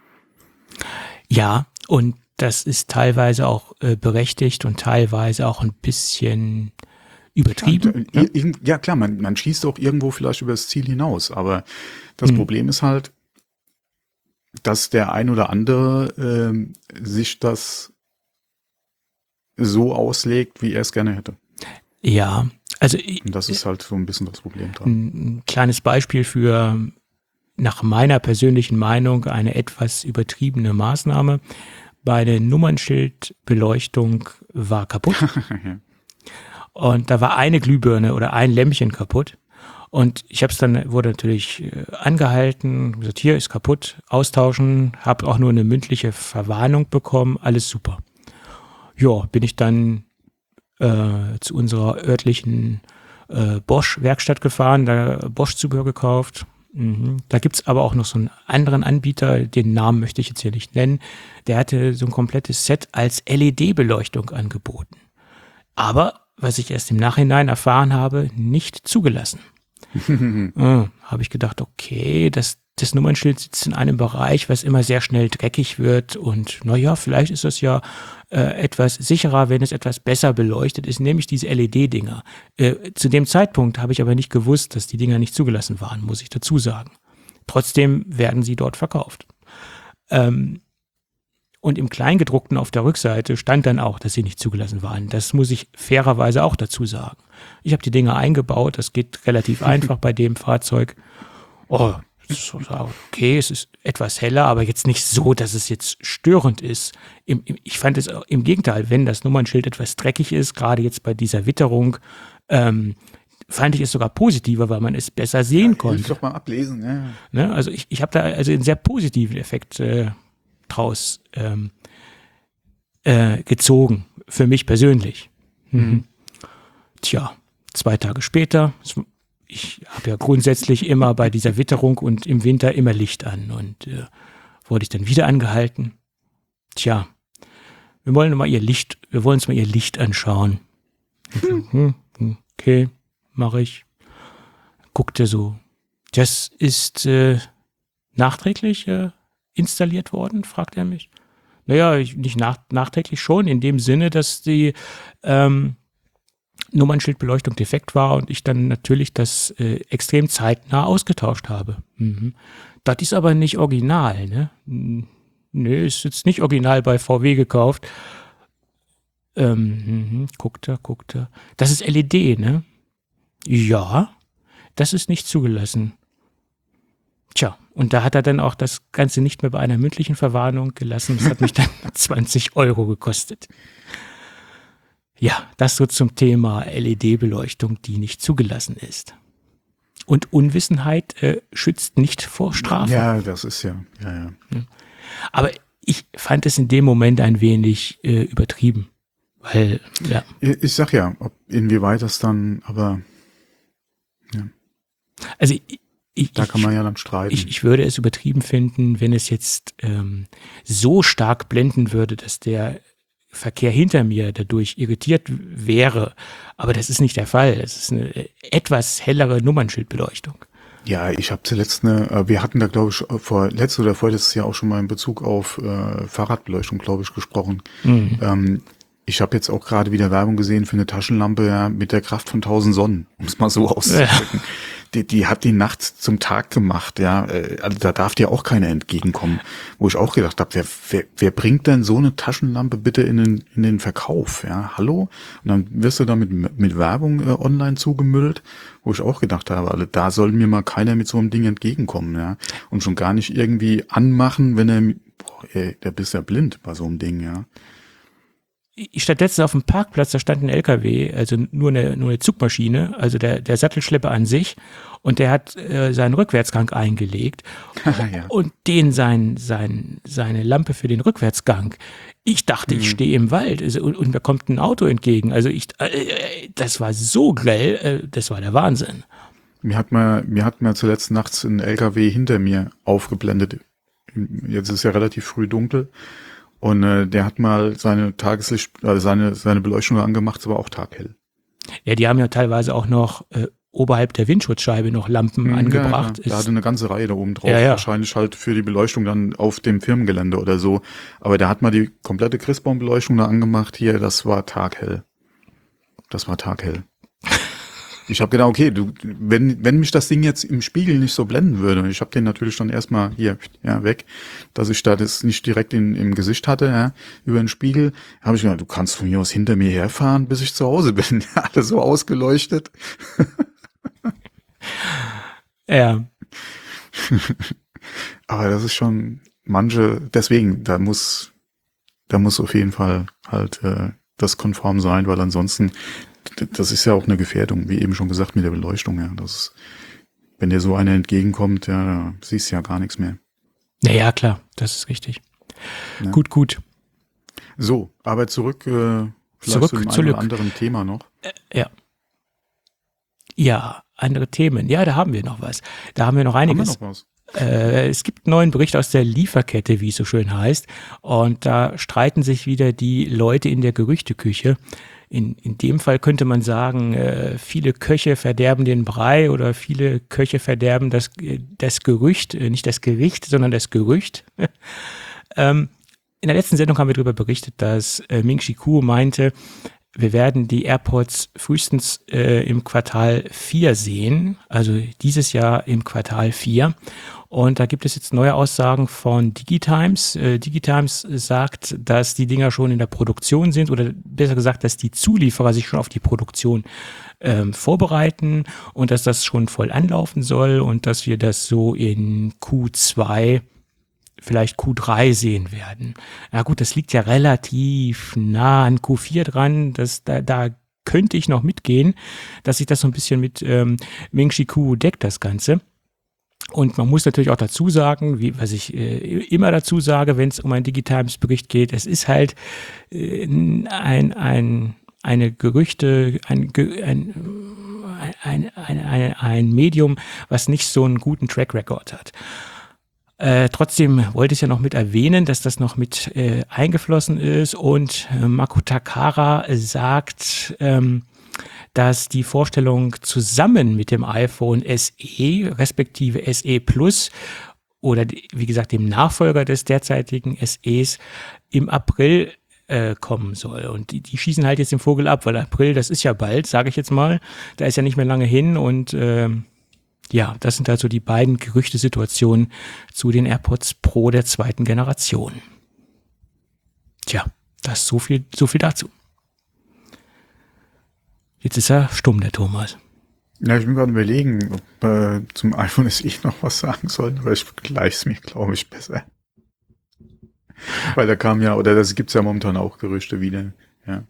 Ja, und das ist teilweise auch berechtigt und teilweise auch ein bisschen übertrieben. Ja, klar, man schießt auch irgendwo vielleicht über das Ziel hinaus, aber das Problem ist halt, dass der ein oder andere sich das so auslegt, wie er es gerne hätte. Ja, also und das ist halt so ein bisschen das Problem dran. Ein kleines Beispiel für, nach meiner persönlichen Meinung, eine etwas übertriebene Maßnahme. Meine Nummernschildbeleuchtung war kaputt. Ja. Und da war eine Glühbirne oder ein Lämpchen kaputt. Und ich wurde natürlich angehalten, gesagt, hier ist kaputt, austauschen, habe auch nur eine mündliche Verwarnung bekommen, alles super. Ja, bin ich dann zu unserer örtlichen Bosch-Werkstatt gefahren, da Bosch-Zubehör gekauft. Da gibt's aber auch noch so einen anderen Anbieter, den Namen möchte ich jetzt hier nicht nennen, der hatte so ein komplettes Set als LED-Beleuchtung angeboten. Aber, was ich erst im Nachhinein erfahren habe, nicht zugelassen. Habe ich gedacht, okay, das Nummernschild sitzt in einem Bereich, was immer sehr schnell dreckig wird und naja, vielleicht ist es ja etwas sicherer, wenn es etwas besser beleuchtet ist, nämlich diese LED-Dinger. Zu dem Zeitpunkt habe ich aber nicht gewusst, dass die Dinger nicht zugelassen waren, muss ich dazu sagen. Trotzdem werden sie dort verkauft. Und im Kleingedruckten auf der Rückseite stand dann auch, dass sie nicht zugelassen waren. Das muss ich fairerweise auch dazu sagen. Ich habe die Dinger eingebaut, das geht relativ einfach bei dem Fahrzeug. Oh, okay, es ist etwas heller, aber jetzt nicht so, dass es jetzt störend ist. Ich fand es im Gegenteil, wenn das Nummernschild etwas dreckig ist, gerade jetzt bei dieser Witterung, fand ich es sogar positiver, weil man es besser sehen konnte. Ich doch mal ablesen. Ja. Ne? Also ich habe da also einen sehr positiven Effekt draus gezogen, für mich persönlich. Tja, 2 Tage später, ich habe ja grundsätzlich immer bei dieser Witterung und im Winter immer Licht an und wurde ich dann wieder angehalten. Tja, wir wollen uns mal ihr Licht anschauen. Okay, mache ich. Guckte so, das ist nachträglich installiert worden, fragt er mich. Naja, nicht nachträglich schon, in dem Sinne, dass die Nummernschildbeleuchtung defekt war und ich dann natürlich das extrem zeitnah ausgetauscht habe. Das ist aber nicht original, ne? Nö, ist jetzt nicht original bei VW gekauft. Guckt er. Das ist LED, ne? Ja, das ist nicht zugelassen. Tja, und da hat er dann auch das Ganze nicht mehr bei einer mündlichen Verwarnung gelassen. Das hat mich dann 20 € gekostet. Ja, das so zum Thema LED-Beleuchtung, die nicht zugelassen ist. Und Unwissenheit schützt nicht vor Strafe. Ja, das ist ja. Aber ich fand es in dem Moment ein wenig übertrieben. Weil, ja. Ich sag ja, inwieweit das dann, aber ja. Also da kann man ja dann streiten. Ich würde es übertrieben finden, wenn es jetzt so stark blenden würde, dass der Verkehr hinter mir dadurch irritiert wäre. Aber das ist nicht der Fall. Es ist eine etwas hellere Nummernschildbeleuchtung. Ja, ich habe zuletzt wir hatten da, glaube ich, letztes oder vorletztes Jahr auch schon mal in Bezug auf Fahrradbeleuchtung, glaube ich, gesprochen. Ich habe jetzt auch gerade wieder Werbung gesehen für eine Taschenlampe mit der Kraft von 1000 Sonnen, um es mal so auszudrücken. Ja. Die hat die nachts zum Tag gemacht, ja. Also da darf dir auch keiner entgegenkommen. Wo ich auch gedacht habe, wer bringt denn so eine Taschenlampe bitte in den Verkauf, ja? Hallo? Und dann wirst du damit mit Werbung online zugemüllt, wo ich auch gedacht habe, also da soll mir mal keiner mit so einem Ding entgegenkommen, ja. Und schon gar nicht irgendwie anmachen, wenn der bist ja blind bei so einem Ding, ja. Ich stand letztens auf dem Parkplatz, da stand ein LKW, also nur eine Zugmaschine, also der Sattelschlepper an sich, und der hat seinen Rückwärtsgang eingelegt Ja. und seine Lampe für den Rückwärtsgang. Ich dachte, ich stehe im Wald und mir kommt ein Auto entgegen. Also das war so grell, das war der Wahnsinn. Mir hat mal zuletzt nachts ein LKW hinter mir aufgeblendet. Jetzt ist ja relativ früh dunkel. Und der hat mal seine Tageslicht, seine Beleuchtung angemacht, es war auch taghell. Ja, die haben ja teilweise auch noch oberhalb der Windschutzscheibe noch Lampen angebracht. Ja, da hatte eine ganze Reihe da oben drauf. Ja. Wahrscheinlich halt für die Beleuchtung dann auf dem Firmengelände oder so. Aber der hat mal die komplette Christbaumbeleuchtung da angemacht. Hier, das war taghell. Ich habe gedacht, okay, wenn mich das Ding jetzt im Spiegel nicht so blenden würde, ich habe den natürlich dann erstmal hier weg, dass ich da das nicht direkt im Gesicht hatte, ja, über den Spiegel, habe ich gedacht, du kannst von hier aus hinter mir herfahren, bis ich zu Hause bin. Alles so ausgeleuchtet. Ja. Aber das ist schon deswegen, da muss auf jeden Fall halt das konform sein, weil ansonsten das ist ja auch eine Gefährdung, wie eben schon gesagt, mit der Beleuchtung, ja. Wenn dir so einer entgegenkommt, ja, da siehst du ja gar nichts mehr. Ja, klar, das ist richtig. Ja. Gut. So, aber zurück zu einem anderen Thema noch. Ja, andere Themen. Ja, da haben wir noch was. Da haben wir noch einiges. Haben wir noch was? Es gibt einen neuen Bericht aus der Lieferkette, wie es so schön heißt. Und da streiten sich wieder die Leute in der Gerüchteküche. in dem Fall könnte man sagen, viele Köche verderben den Brei oder viele Köche verderben das Gerücht, nicht das Gericht, sondern das Gerücht. In der letzten Sendung haben wir darüber berichtet, dass Ming-Chi Kuo meinte, wir werden die AirPods frühestens im Quartal 4 sehen, also dieses Jahr im Quartal 4. Und da gibt es jetzt neue Aussagen von Digitimes. Digitimes sagt, dass die Dinger schon in der Produktion sind oder besser gesagt, dass die Zulieferer sich schon auf die Produktion vorbereiten und dass das schon voll anlaufen soll und dass wir das so in Q2, vielleicht Q3 sehen werden. Ja gut, das liegt ja relativ nah an Q4 dran, da könnte ich noch mitgehen, dass sich das so ein bisschen mit Ming-Chi Kuo deckt, das Ganze. Und man muss natürlich auch dazu sagen, was ich immer dazu sage, wenn es um einen Digitimes-Bericht geht, es ist halt ein Medium, was nicht so einen guten Track Record hat. Trotzdem wollte ich ja noch mit erwähnen, dass das noch mit eingeflossen ist und Mako Takara sagt, dass die Vorstellung zusammen mit dem iPhone SE respektive SE Plus oder wie gesagt dem Nachfolger des derzeitigen SEs im April kommen soll. Und die schießen halt jetzt den Vogel ab, weil April, das ist ja bald, sage ich jetzt mal. Da ist ja nicht mehr lange hin und ja, das sind also die beiden Gerüchtesituationen zu den AirPods Pro der zweiten Generation. Tja, das ist so viel dazu. Jetzt ist er stumm, der Thomas. Ja, ich bin gerade überlegen, ob zum iPhone SE noch was sagen soll, aber ich vergleiche es mir, glaube ich, besser. Weil da kam ja, oder das gibt's ja momentan auch Gerüchte wieder, ja.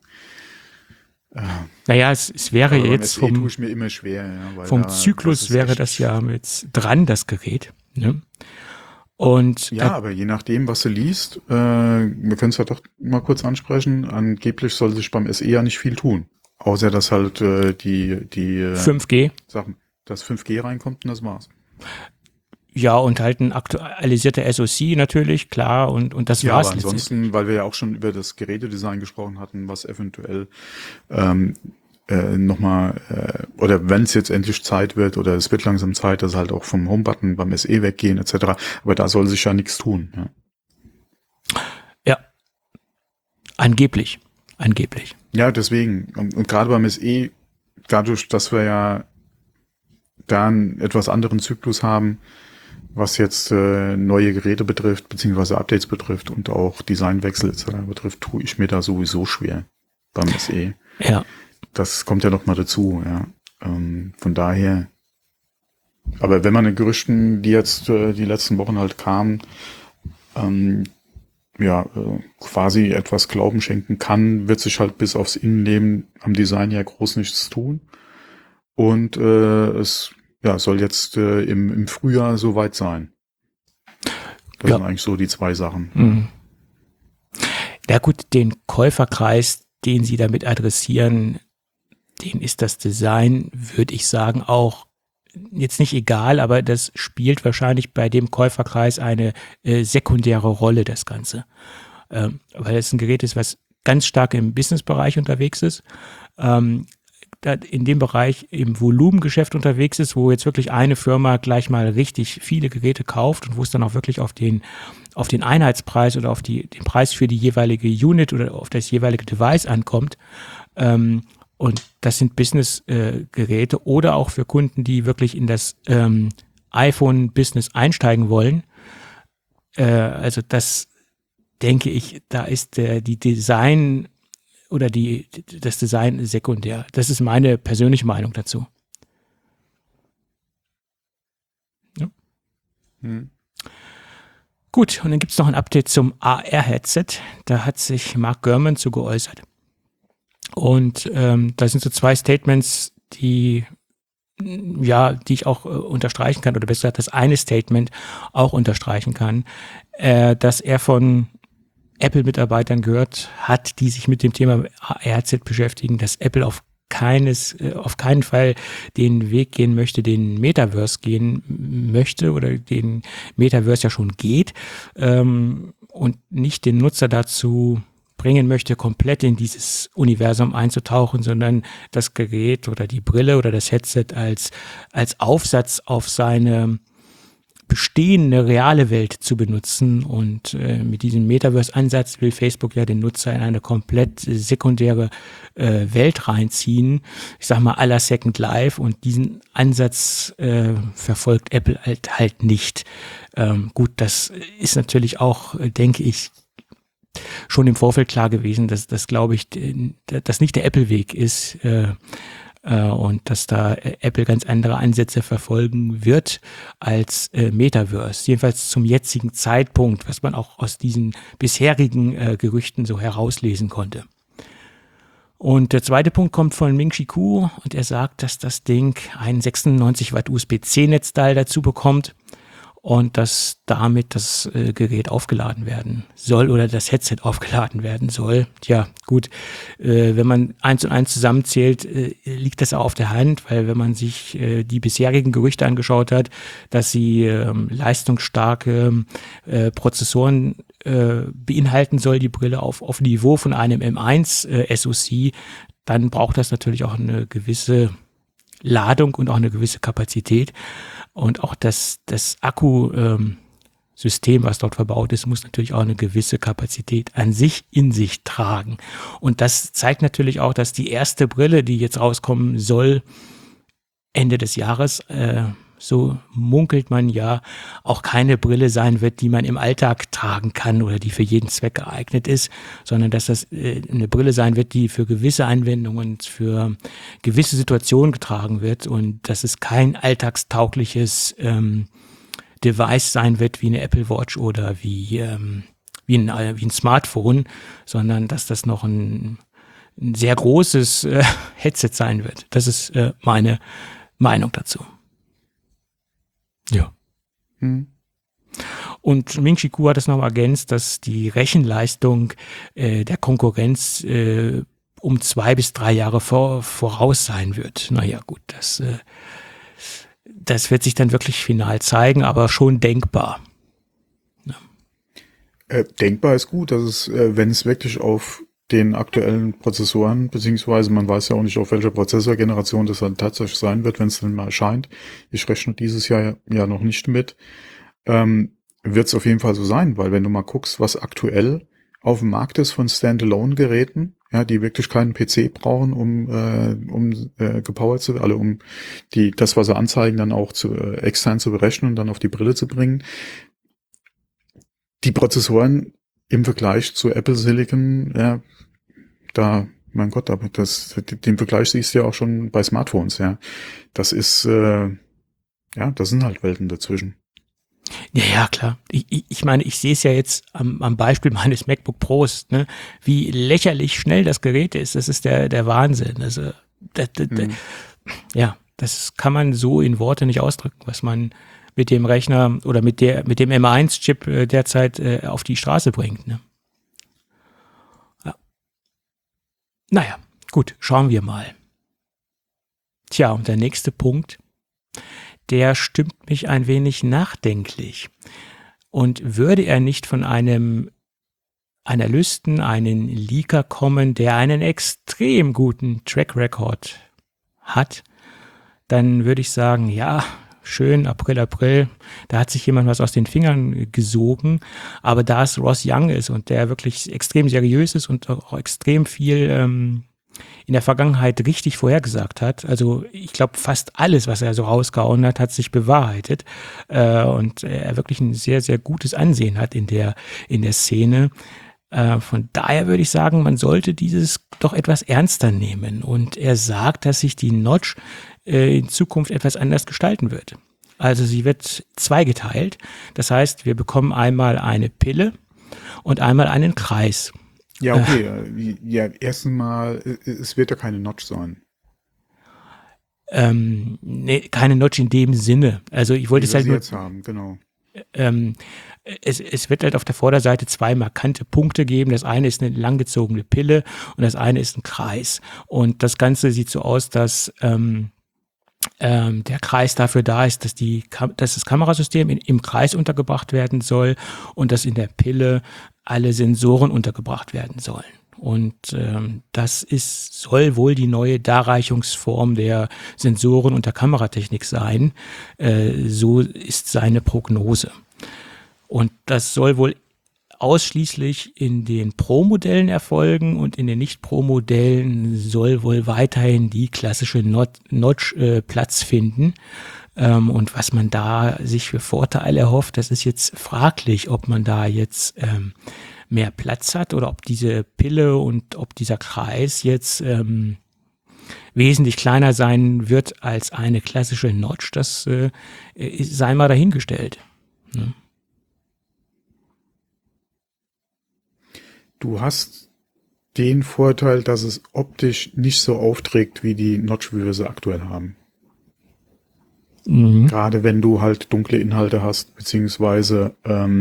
Naja, es wäre jetzt vom tue ich mir immer schwer, ja, weil vom Zyklus wäre das ja jetzt dran, das Gerät. Ne? Und ja, aber je nachdem, was du liest, wir können es ja doch mal kurz ansprechen, angeblich soll sich beim SE ja nicht viel tun. Außer dass halt die 5G Sachen, dass 5G reinkommt und das war's. Ja, und halt ein aktualisierter SoC natürlich, klar, und das war's. Aber ansonsten, weil wir ja auch schon über das Gerätedesign gesprochen hatten, was eventuell nochmal, oder wenn es jetzt endlich Zeit wird, oder es wird langsam Zeit, dass halt auch vom Homebutton beim SE weggehen, etc. Aber da soll sich ja nichts tun. Ja, angeblich. Ja, deswegen. Und gerade beim SE, dadurch, dass wir ja da einen etwas anderen Zyklus haben, was jetzt neue Geräte betrifft, beziehungsweise Updates betrifft und auch Designwechsel etc. betrifft, tue ich mir da sowieso schwer beim SE. Ja. Das kommt ja noch mal dazu, ja. Von daher, aber wenn man den Gerüchten, die jetzt die letzten Wochen halt kamen, quasi etwas Glauben schenken kann, wird sich halt bis aufs Innenleben am Design ja groß nichts tun. Und es soll jetzt im Frühjahr soweit sein. Das sind eigentlich so die zwei Sachen. Mhm. Ja gut, den Käuferkreis, den sie damit adressieren, den ist das Design, würde ich sagen, auch jetzt nicht egal, aber das spielt wahrscheinlich bei dem Käuferkreis eine sekundäre Rolle, das Ganze. Weil es ein Gerät ist, was ganz stark im Businessbereich unterwegs ist. In dem Bereich im Volumengeschäft unterwegs ist, wo jetzt wirklich eine Firma gleich mal richtig viele Geräte kauft und wo es dann auch wirklich auf den Einheitspreis oder auf den Preis für die jeweilige Unit oder auf das jeweilige Device ankommt. Und das sind Business-Geräte oder auch für Kunden, die wirklich in das iPhone-Business einsteigen wollen. Also das denke ich, da ist die Design oder das Design sekundär. Das ist meine persönliche Meinung dazu. Ja. Gut, und dann gibt es noch ein Update zum AR-Headset. Da hat sich Mark Gurman zu geäußert. Und da sind so zwei Statements, die ich auch unterstreichen kann, oder besser gesagt, das eine Statement auch unterstreichen kann, dass er von Apple-Mitarbeitern gehört hat, die sich mit dem Thema AR-Headset beschäftigen, dass Apple auf keinen Fall den Weg gehen möchte, den Metaverse gehen möchte oder den Metaverse ja schon geht und nicht den Nutzer dazu bringen möchte, komplett in dieses Universum einzutauchen, sondern das Gerät oder die Brille oder das Headset als Aufsatz auf seine bestehende reale Welt zu benutzen. Und mit diesem Metaverse-Ansatz will Facebook ja den Nutzer in eine komplett sekundäre Welt reinziehen. Ich sag mal à la Second Life, und diesen Ansatz verfolgt Apple halt nicht. Gut, das ist natürlich auch, denke ich, schon im Vorfeld klar gewesen, dass das, glaube ich, das nicht der Apple-Weg ist, und dass da Apple ganz andere Ansätze verfolgen wird als Metaverse. Jedenfalls zum jetzigen Zeitpunkt, was man auch aus diesen bisherigen Gerüchten so herauslesen konnte. Und der zweite Punkt kommt von Ming-Chi Kuo, und er sagt, dass das Ding ein 96 Watt USB-C-Netzteil dazu bekommt und dass damit das Gerät aufgeladen werden soll oder das Headset aufgeladen werden soll. Tja, gut, wenn man 1 und 1 zusammenzählt, liegt das auch auf der Hand, weil wenn man sich die bisherigen Gerüchte angeschaut hat, dass sie leistungsstarke Prozessoren beinhalten soll, die Brille auf Niveau von einem M1 SoC, dann braucht das natürlich auch eine gewisse Ladung und auch eine gewisse Kapazität. Und auch das Akkusystem, was dort verbaut ist, muss natürlich auch eine gewisse Kapazität an sich in sich tragen. Und das zeigt natürlich auch, dass die erste Brille, die jetzt rauskommen soll, Ende des Jahres, so munkelt man ja, auch keine Brille sein wird, die man im Alltag tragen kann oder die für jeden Zweck geeignet ist, sondern dass das eine Brille sein wird, die für gewisse Anwendungen, für gewisse Situationen getragen wird, und dass es kein alltagstaugliches Device sein wird wie eine Apple Watch oder wie ein Smartphone, sondern dass das noch ein sehr großes Headset sein wird. Das ist meine Meinung dazu. Ja. Und Ming-Chi Kuo hat es noch ergänzt, dass die Rechenleistung der Konkurrenz um 2 bis 3 Jahre voraus sein wird. Naja, gut, das wird sich dann wirklich final zeigen, aber schon denkbar. Ja. Denkbar ist gut, dass es, wenn es wirklich auf den aktuellen Prozessoren, beziehungsweise man weiß ja auch nicht, auf welcher Prozessorgeneration das dann tatsächlich sein wird, wenn es dann mal erscheint. Ich rechne dieses Jahr ja noch nicht mit. Wird es auf jeden Fall so sein, weil wenn du mal guckst, was aktuell auf dem Markt ist von Standalone-Geräten, ja, die wirklich keinen PC brauchen, um gepowert zu werden, also um das, was sie anzeigen, dann auch extern zu berechnen und dann auf die Brille zu bringen. Die Prozessoren im Vergleich zu Apple Silicon, ja, mein Gott, aber den Vergleich siehst du ja auch schon bei Smartphones, ja. Das ist, das sind halt Welten dazwischen. Ja, klar. Ich meine, ich sehe es ja jetzt am Beispiel meines MacBook Pros, ne, wie lächerlich schnell das Gerät ist. Das ist der Wahnsinn. Also, das kann man so in Worte nicht ausdrücken, was man mit dem Rechner oder mit dem M1-Chip derzeit auf die Straße bringt. Ne? Ja. Naja, gut, schauen wir mal. Tja, und der nächste Punkt, der stimmt mich ein wenig nachdenklich. Und würde er nicht von einem Analysten, einen Leaker kommen, der einen extrem guten Track Record hat, dann würde ich sagen, ja, schön, April, da hat sich jemand was aus den Fingern gesogen, aber da es Ross Young ist und der wirklich extrem seriös ist und auch extrem viel in der Vergangenheit richtig vorhergesagt hat, also ich glaube fast alles, was er so rausgehauen hat, hat sich bewahrheitet und er wirklich ein sehr, sehr gutes Ansehen hat in der Szene. Von daher würde ich sagen, man sollte dieses doch etwas ernster nehmen, und er sagt, dass sich die Notch in Zukunft etwas anders gestalten wird. Also sie wird zweigeteilt. Das heißt, wir bekommen einmal eine Pille und einmal einen Kreis. Ja, okay. Ja, erstens mal, es wird ja keine Notch sein. Nee, keine Notch in dem Sinne. Also ich wollte es halt nur, jetzt haben, genau. Es wird halt auf der Vorderseite 2 markante Punkte geben. Das eine ist eine langgezogene Pille und das eine ist ein Kreis. Und das Ganze sieht so aus, dass der Kreis dafür da ist, dass das Kamerasystem im Kreis untergebracht werden soll und dass in der Pille alle Sensoren untergebracht werden sollen. Und das soll wohl die neue Darreichungsform der Sensoren und der Kameratechnik sein. So ist seine Prognose. Und das soll wohl ausschließlich in den Pro-Modellen erfolgen und in den Nicht-Pro-Modellen soll wohl weiterhin die klassische Notch Platz finden. Und was man da sich für Vorteile erhofft, das ist jetzt fraglich, ob man da jetzt mehr Platz hat oder ob diese Pille und ob dieser Kreis jetzt wesentlich kleiner sein wird als eine klassische Notch. Das sei mal dahingestellt. Ne? Du hast den Vorteil, dass es optisch nicht so aufträgt wie die Notch, wie wir sie aktuell haben. Mhm. Gerade wenn du halt dunkle Inhalte hast, beziehungsweise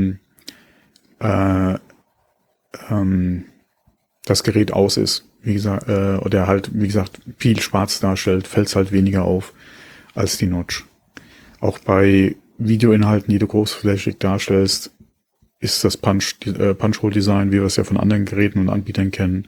das Gerät aus ist, wie gesagt, oder halt, wie gesagt, viel schwarz darstellt, fällt es halt weniger auf als die Notch. Auch bei Videoinhalten, die du großflächig darstellst, ist das Punch-Hole-Design, wie wir es ja von anderen Geräten und Anbietern kennen,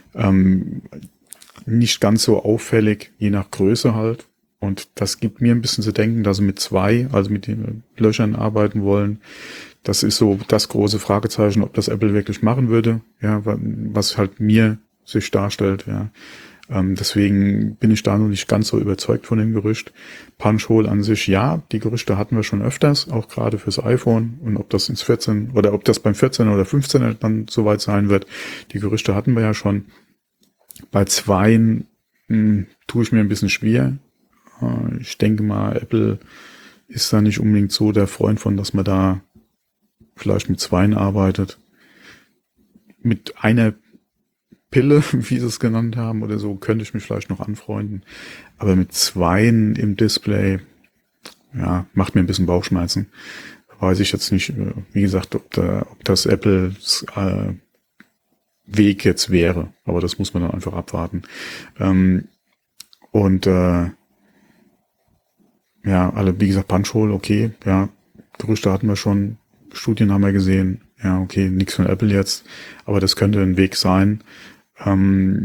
nicht ganz so auffällig, je nach Größe halt. Und das gibt mir ein bisschen zu denken, dass sie mit den Löchern arbeiten wollen. Das ist so das große Fragezeichen, ob das Apple wirklich machen würde, ja, was halt mir sich darstellt, ja. Deswegen bin ich da noch nicht ganz so überzeugt von dem Gerücht. Punch-Hole an sich, ja, die Gerüchte hatten wir schon öfters, auch gerade fürs iPhone. Und ob das ins 14 oder ob das beim 14 oder 15 dann soweit sein wird, die Gerüchte hatten wir ja schon. Bei 2 tue ich mir ein bisschen schwer. Ich denke mal, Apple ist da nicht unbedingt so der Freund von, dass man da vielleicht mit 2 arbeitet. Mit einer Pille, wie sie es genannt haben oder so, könnte ich mich vielleicht noch anfreunden. Aber mit 2 im Display, ja, macht mir ein bisschen Bauchschmerzen. Weiß ich jetzt nicht, wie gesagt, ob das Apples Weg jetzt wäre. Aber das muss man dann einfach abwarten. Ja, alle, wie gesagt, Punch-Hole, okay, ja, Gerüchte hatten wir schon, Studien haben wir gesehen, ja, okay, nichts von Apple jetzt, aber das könnte ein Weg sein. Ja,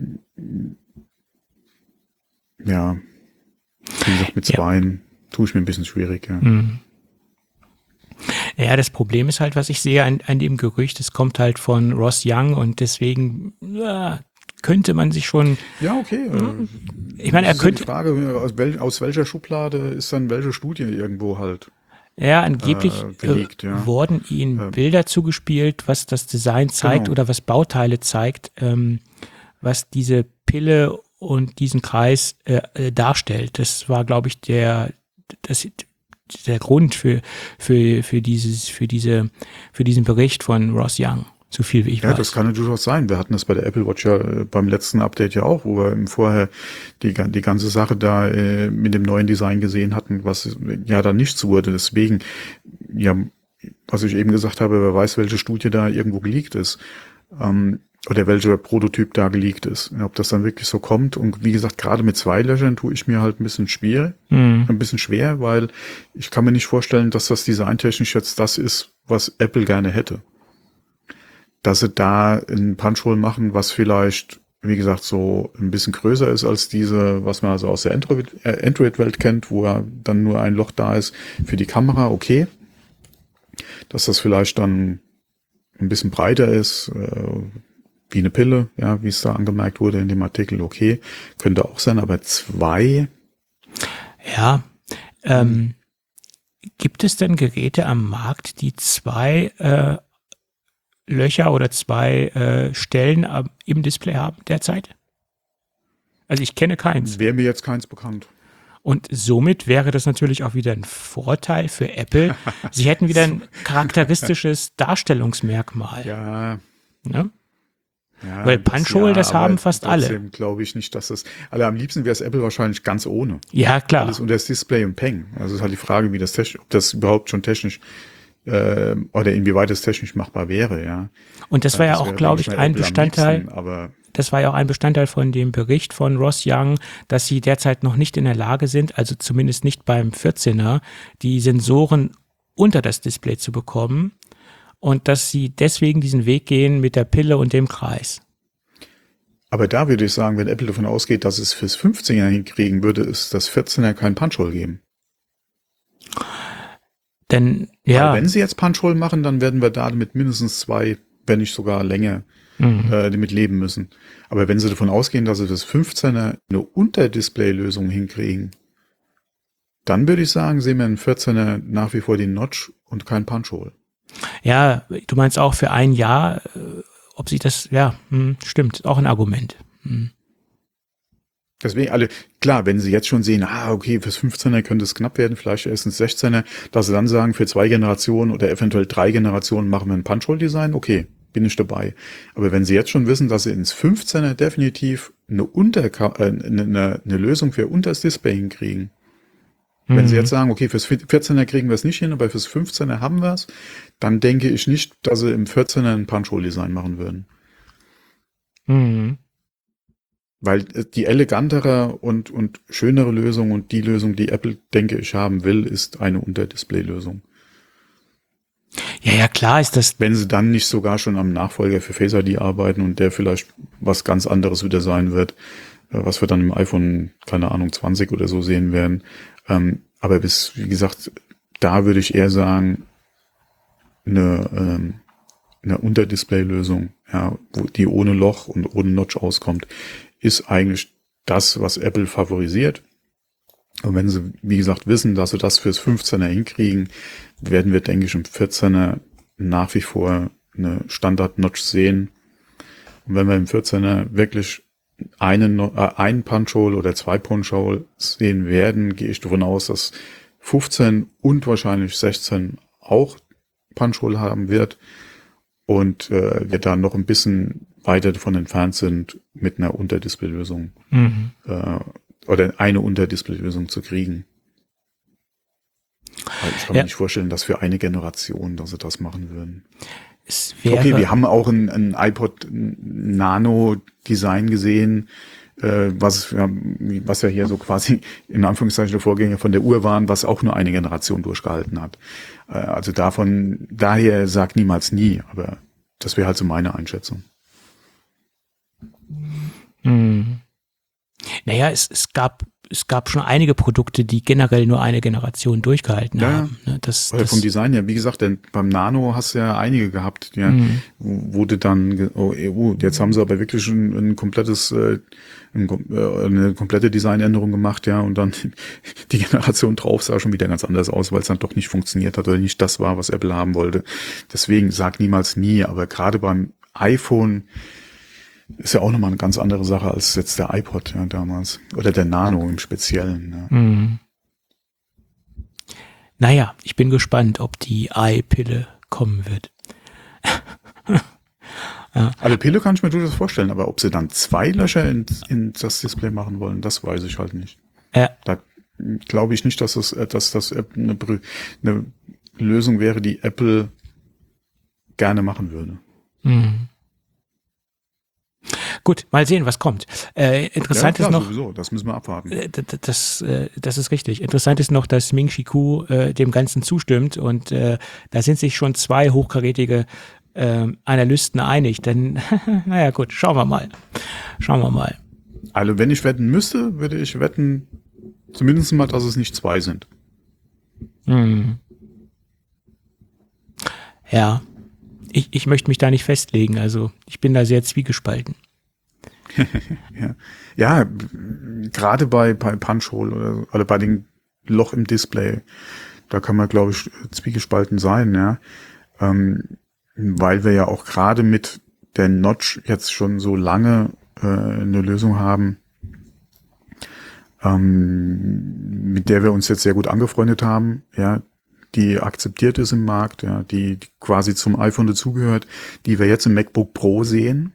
wie gesagt, mit 2 tue ich mir ein bisschen schwierig, ja. Mhm. Ja, das Problem ist halt, was ich sehe an dem Gerücht, es kommt halt von Ross Young und deswegen könnte man sich schon. Ja, okay. Ich meine, er könnte. Die Frage, aus welcher Schublade ist dann welche Studie irgendwo halt? Ja, angeblich gelegt, ja. wurden ihnen Bilder zugespielt, was das Design zeigt Genau. oder was Bauteile zeigt, was diese Pille und diesen Kreis darstellt. Das war, glaube ich, der Grund für diesen Bericht von Ross Young. So viel wie ich weiß. Ja, das kann ja durchaus sein. Wir hatten das bei der Apple Watch ja beim letzten Update ja auch, wo wir vorher die ganze Sache da mit dem neuen Design gesehen hatten, was ja dann nichts wurde. Deswegen, ja, was ich eben gesagt habe, wer weiß, welche Studie da irgendwo geleakt ist. Oder welcher Prototyp da geleakt ist. Ob das dann wirklich so kommt. Und wie gesagt, gerade mit 2 Löchern tue ich mir halt ein bisschen schwer, weil ich kann mir nicht vorstellen, dass das designtechnisch jetzt das ist, was Apple gerne hätte. Dass sie da ein Punch-Hole machen, was vielleicht, wie gesagt, so ein bisschen größer ist als diese, was man also aus der Android-Welt kennt, wo ja dann nur ein Loch da ist für die Kamera, okay. Dass das vielleicht dann ein bisschen breiter ist, wie eine Pille, ja, wie es da angemerkt wurde in dem Artikel, okay. Könnte auch sein, aber 2. Ja, gibt es denn Geräte am Markt, die 2 Löcher oder 2 Stellen im Display haben derzeit? Also ich kenne keins. Wäre mir jetzt keins bekannt. Und somit wäre das natürlich auch wieder ein Vorteil für Apple. Sie hätten wieder ein charakteristisches Darstellungsmerkmal. Ja. Ne? Ja, weil Punch-Hole, das haben fast alle. Trotzdem glaube ich nicht, dass das. Also am liebsten wäre es Apple wahrscheinlich ganz ohne. Ja, klar. Alles unter das Display und Peng. Also ist halt die Frage, wie das ob das überhaupt schon technisch oder inwieweit es technisch machbar wäre, ja. Und das war ja auch, glaube ich, ein Bestandteil. Aber das war ja auch ein Bestandteil von dem Bericht von Ross Young, dass sie derzeit noch nicht in der Lage sind, also zumindest nicht beim 14er, die Sensoren unter das Display zu bekommen und dass sie deswegen diesen Weg gehen mit der Pille und dem Kreis. Aber da würde ich sagen, wenn Apple davon ausgeht, dass es fürs 15er hinkriegen, würde es das 14er kein Punch-Hole geben. Denn, ja. Weil wenn sie jetzt Punch-Hole machen, dann werden wir da mit mindestens 2, wenn nicht sogar länger, damit leben müssen. Aber wenn sie davon ausgehen, dass sie das 15er eine Unterdisplay-Lösung hinkriegen, dann würde ich sagen, sehen wir im 14er nach wie vor den Notch und kein Punch-Hole. Ja, du meinst auch für ein Jahr, ob sich das, stimmt, auch ein Argument. Deswegen klar, wenn sie jetzt schon sehen, okay, fürs 15er könnte es knapp werden, vielleicht erst ins 16er, dass sie dann sagen, für 2 Generationen oder eventuell 3 Generationen machen wir ein Punch-Hole-Design, okay, bin ich dabei. Aber wenn sie jetzt schon wissen, dass sie ins 15er definitiv eine Lösung für unters Display hinkriegen, wenn sie jetzt sagen, okay, fürs 14er kriegen wir es nicht hin, aber fürs 15er haben wir es, dann denke ich nicht, dass sie im 14er ein Punch-Hole-Design machen würden. Weil die elegantere und schönere Lösung und die Lösung, die Apple, denke ich, haben will, ist eine Unterdisplay-Lösung. Ja, klar ist das. Wenn sie dann nicht sogar schon am Nachfolger für Face ID arbeiten und der vielleicht was ganz anderes wieder sein wird, was wir dann im iPhone, keine Ahnung, 20 oder so sehen werden. Aber wie gesagt, da würde ich eher sagen, eine Unterdisplay-Lösung, ja, die ohne Loch und ohne Notch auskommt, ist eigentlich das, was Apple favorisiert. Und wenn sie, wie gesagt, wissen, dass sie das fürs 15er hinkriegen, werden wir, denke ich, im 14er nach wie vor eine Standard-Notch sehen. Und wenn wir im 14er wirklich einen Punch-Hole oder 2 Punch-Hole sehen werden, gehe ich davon aus, dass 15 und wahrscheinlich 16 auch Punch-Hole haben wird und wir da noch ein bisschen weiter davon entfernt sind, mit einer Unterdisplay-Lösung oder eine Unterdisplay-Lösung zu kriegen. Weil ich kann mir nicht vorstellen, dass für eine Generation, dass sie das machen würden. Okay, wir haben auch ein iPod Nano Design gesehen, was ja hier so quasi in Anführungszeichen der Vorgänger von der Uhr waren, was auch nur eine Generation durchgehalten hat. Also daher sagt niemals nie, aber das wäre halt so meine Einschätzung. Naja, es gab schon einige Produkte, die generell nur eine Generation durchgehalten haben. Ne? Vom Design her, wie gesagt, denn beim Nano hast du ja einige gehabt, ja, wo du dann, jetzt haben sie aber wirklich eine komplette Designänderung gemacht, ja, und dann die Generation drauf sah schon wieder ganz anders aus, weil es dann doch nicht funktioniert hat oder nicht das war, was Apple haben wollte. Deswegen sag niemals nie, aber gerade beim iPhone ist ja auch nochmal eine ganz andere Sache als jetzt der iPod damals. Oder der Nano im Speziellen. Ja. Naja, ich bin gespannt, ob die iPille kommen wird. Ja. Also Pille kann ich mir durchaus vorstellen, aber ob sie dann 2 Löcher in das Display machen wollen, das weiß ich halt nicht. Ja. Da glaube ich nicht, dass das eine Lösung wäre, die Apple gerne machen würde. Gut, mal sehen, was kommt. Interessant ist noch, sowieso, das müssen wir abwarten. Das ist richtig. Interessant ist noch, dass Ming-Chi Kuo dem Ganzen zustimmt und da sind sich schon 2 hochkarätige Analysten einig. Denn, naja gut, schauen wir mal. Also wenn ich wetten müsste, würde ich wetten, zumindest mal, dass es nicht 2 sind. Ja. Ich möchte mich da nicht festlegen, also ich bin da sehr zwiegespalten. Ja, gerade bei Punch-Hole oder bei dem Loch im Display, da kann man, glaube ich, zwiegespalten sein, ja. Weil wir ja auch gerade mit der Notch jetzt schon so lange eine Lösung haben, mit der wir uns jetzt sehr gut angefreundet haben, ja, die akzeptiert ist im Markt, ja, die quasi zum iPhone dazugehört, die wir jetzt im MacBook Pro sehen.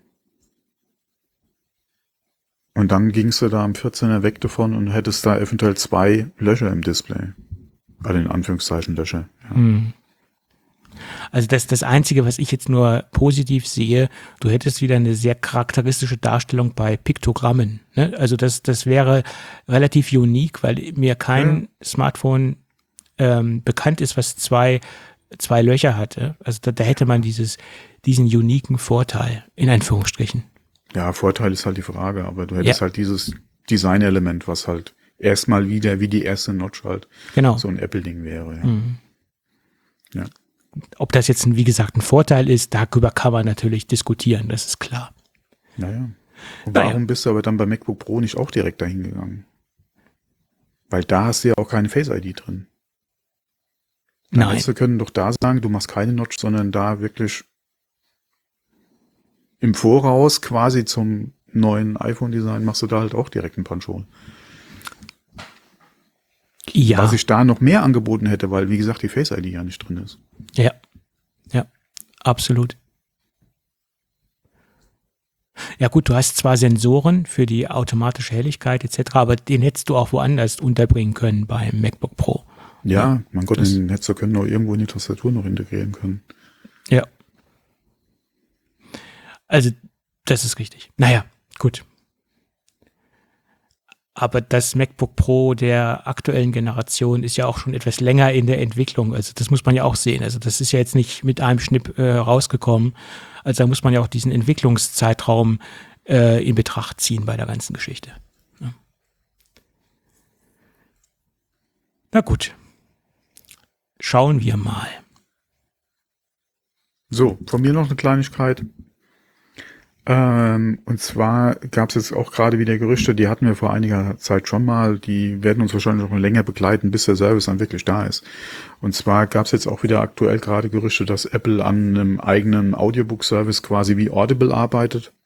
Und dann gingst du da am 14er weg davon und hättest da eventuell 2 Löcher im Display. Also in Anführungszeichen Löcher. Ja. Also das Einzige, was ich jetzt nur positiv sehe, du hättest wieder eine sehr charakteristische Darstellung bei Piktogrammen. Ne? Also das wäre relativ unique, weil mir kein Smartphone bekannt ist, was zwei Löcher hatte. Also da hätte man diesen uniken Vorteil, in Anführungsstrichen. Ja, Vorteil ist halt die Frage, aber du hättest halt dieses Designelement, was halt erstmal wieder wie die erste Notch halt so ein Apple-Ding wäre. Ja. Mhm. Ja. Ob das jetzt, wie gesagt, ein Vorteil ist, darüber kann man natürlich diskutieren, das ist klar. Naja. Und warum bist du aber dann bei MacBook Pro nicht auch direkt dahin gegangen? Weil da hast du ja auch keine Face-ID drin. Dann Nein. Wir können doch da sagen, du machst keine Notch, sondern da wirklich im Voraus quasi zum neuen iPhone-Design machst du da halt auch direkt einen Punch-Hole. Ja. Was ich da noch mehr angeboten hätte, weil, wie gesagt, die Face-ID ja nicht drin ist. Ja, absolut. Ja gut, du hast zwar Sensoren für die automatische Helligkeit etc., aber den hättest du auch woanders unterbringen können beim MacBook Pro. Ja, mein Gott, den hättest du können auch irgendwo in die Tastatur noch integrieren können. Ja. Also, das ist richtig. Naja, gut. Aber das MacBook Pro der aktuellen Generation ist ja auch schon etwas länger in der Entwicklung. Also das muss man ja auch sehen. Also das ist ja jetzt nicht mit einem Schnipp rausgekommen. Also da muss man ja auch diesen Entwicklungszeitraum in Betracht ziehen bei der ganzen Geschichte. Ja. Na gut. Schauen wir mal. So, von mir noch eine Kleinigkeit. Und zwar gab es jetzt auch gerade wieder Gerüchte, die hatten wir vor einiger Zeit schon mal, die werden uns wahrscheinlich noch länger begleiten, bis der Service dann wirklich da ist. Und zwar gab es jetzt auch wieder aktuell gerade Gerüchte, dass Apple an einem eigenen Audiobook-Service quasi wie Audible arbeitet.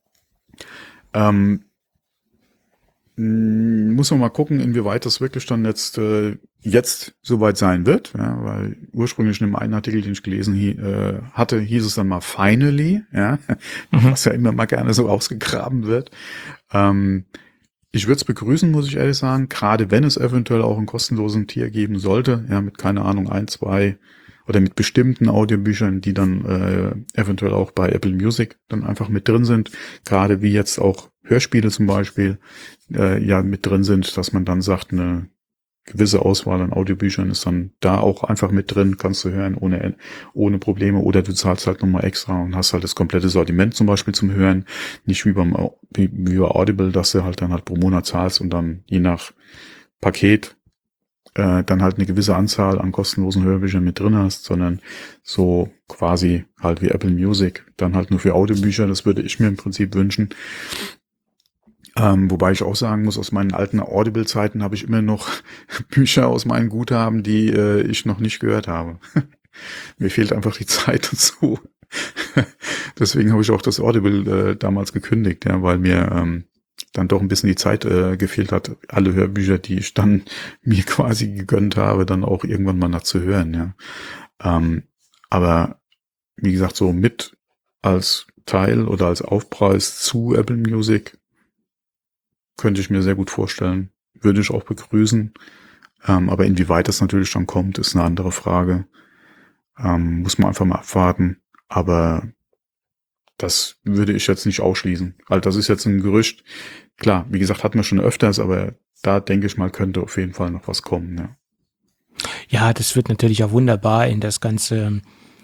Muss man mal gucken, inwieweit das wirklich dann jetzt soweit sein wird, ja, weil ursprünglich in dem einen Artikel, den ich gelesen hatte, hieß es dann mal finally, ja, was ja immer mal gerne so ausgegraben wird. Ich würde es begrüßen, muss ich ehrlich sagen, gerade wenn es eventuell auch einen kostenlosen Tier geben sollte, ja, mit, keine Ahnung, 1, 2 oder mit bestimmten Audiobüchern, die dann eventuell auch bei Apple Music dann einfach mit drin sind, gerade wie jetzt auch Hörspiele zum Beispiel ja mit drin sind, dass man dann sagt, eine gewisse Auswahl an Audiobüchern ist dann da auch einfach mit drin, kannst du hören ohne Probleme, oder du zahlst halt nochmal extra und hast halt das komplette Sortiment zum Beispiel zum Hören, nicht wie bei Audible, dass du halt dann halt pro Monat zahlst und dann je nach Paket dann halt eine gewisse Anzahl an kostenlosen Hörbüchern mit drin hast, sondern so quasi halt wie Apple Music, dann halt nur für Audiobücher, das würde ich mir im Prinzip wünschen. Wobei ich auch sagen muss, aus meinen alten Audible-Zeiten habe ich immer noch Bücher aus meinen Guthaben, die ich noch nicht gehört habe. Mir fehlt einfach die Zeit dazu. Deswegen habe ich auch das Audible damals gekündigt, ja, weil mir dann doch ein bisschen die Zeit gefehlt hat, alle Hörbücher, die ich dann mir quasi gegönnt habe, dann auch irgendwann mal nachzuhören, ja. Aber wie gesagt, so mit als Teil oder als Aufpreis zu Apple Music könnte ich mir sehr gut vorstellen. Würde ich auch begrüßen. Aber inwieweit das natürlich dann kommt, ist eine andere Frage. Muss man einfach mal abwarten. Aber das würde ich jetzt nicht ausschließen. Also das ist jetzt ein Gerücht. Klar, wie gesagt, hatten wir schon öfters, aber da denke ich mal, könnte auf jeden Fall noch was kommen. Ja, ja, das wird natürlich auch wunderbar in das ganze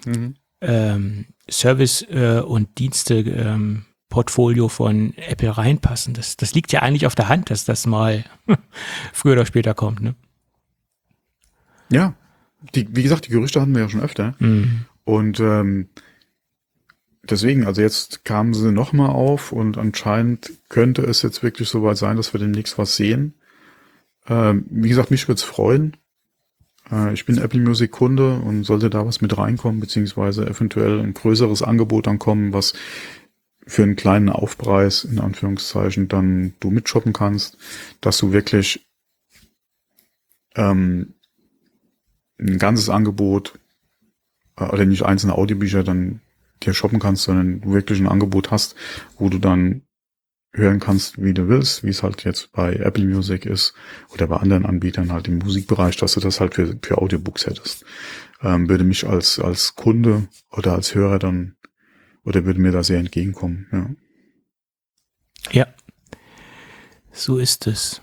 Service und Dienste Portfolio von Apple reinpassen. Das liegt ja eigentlich auf der Hand, dass das mal früher oder später kommt, ne? Ja, wie gesagt, die Gerüchte hatten wir ja schon öfter. Und deswegen, also jetzt kamen sie nochmal auf und anscheinend könnte es jetzt wirklich soweit sein, dass wir demnächst was sehen. Wie gesagt, mich würde es freuen. Ich bin Apple Music Kunde und sollte da was mit reinkommen, beziehungsweise eventuell ein größeres Angebot dann kommen, was für einen kleinen Aufpreis, in Anführungszeichen, dann du mitshoppen kannst, dass du wirklich ein ganzes Angebot oder nicht einzelne Audiobücher dann dir shoppen kannst, sondern du wirklich ein Angebot hast, wo du dann hören kannst, wie du willst, wie es halt jetzt bei Apple Music ist oder bei anderen Anbietern halt im Musikbereich, dass du das halt für Audiobooks hättest. würde mich als Kunde oder als Hörer dann, oder würde mir da sehr entgegenkommen, ja. Ja, so ist es.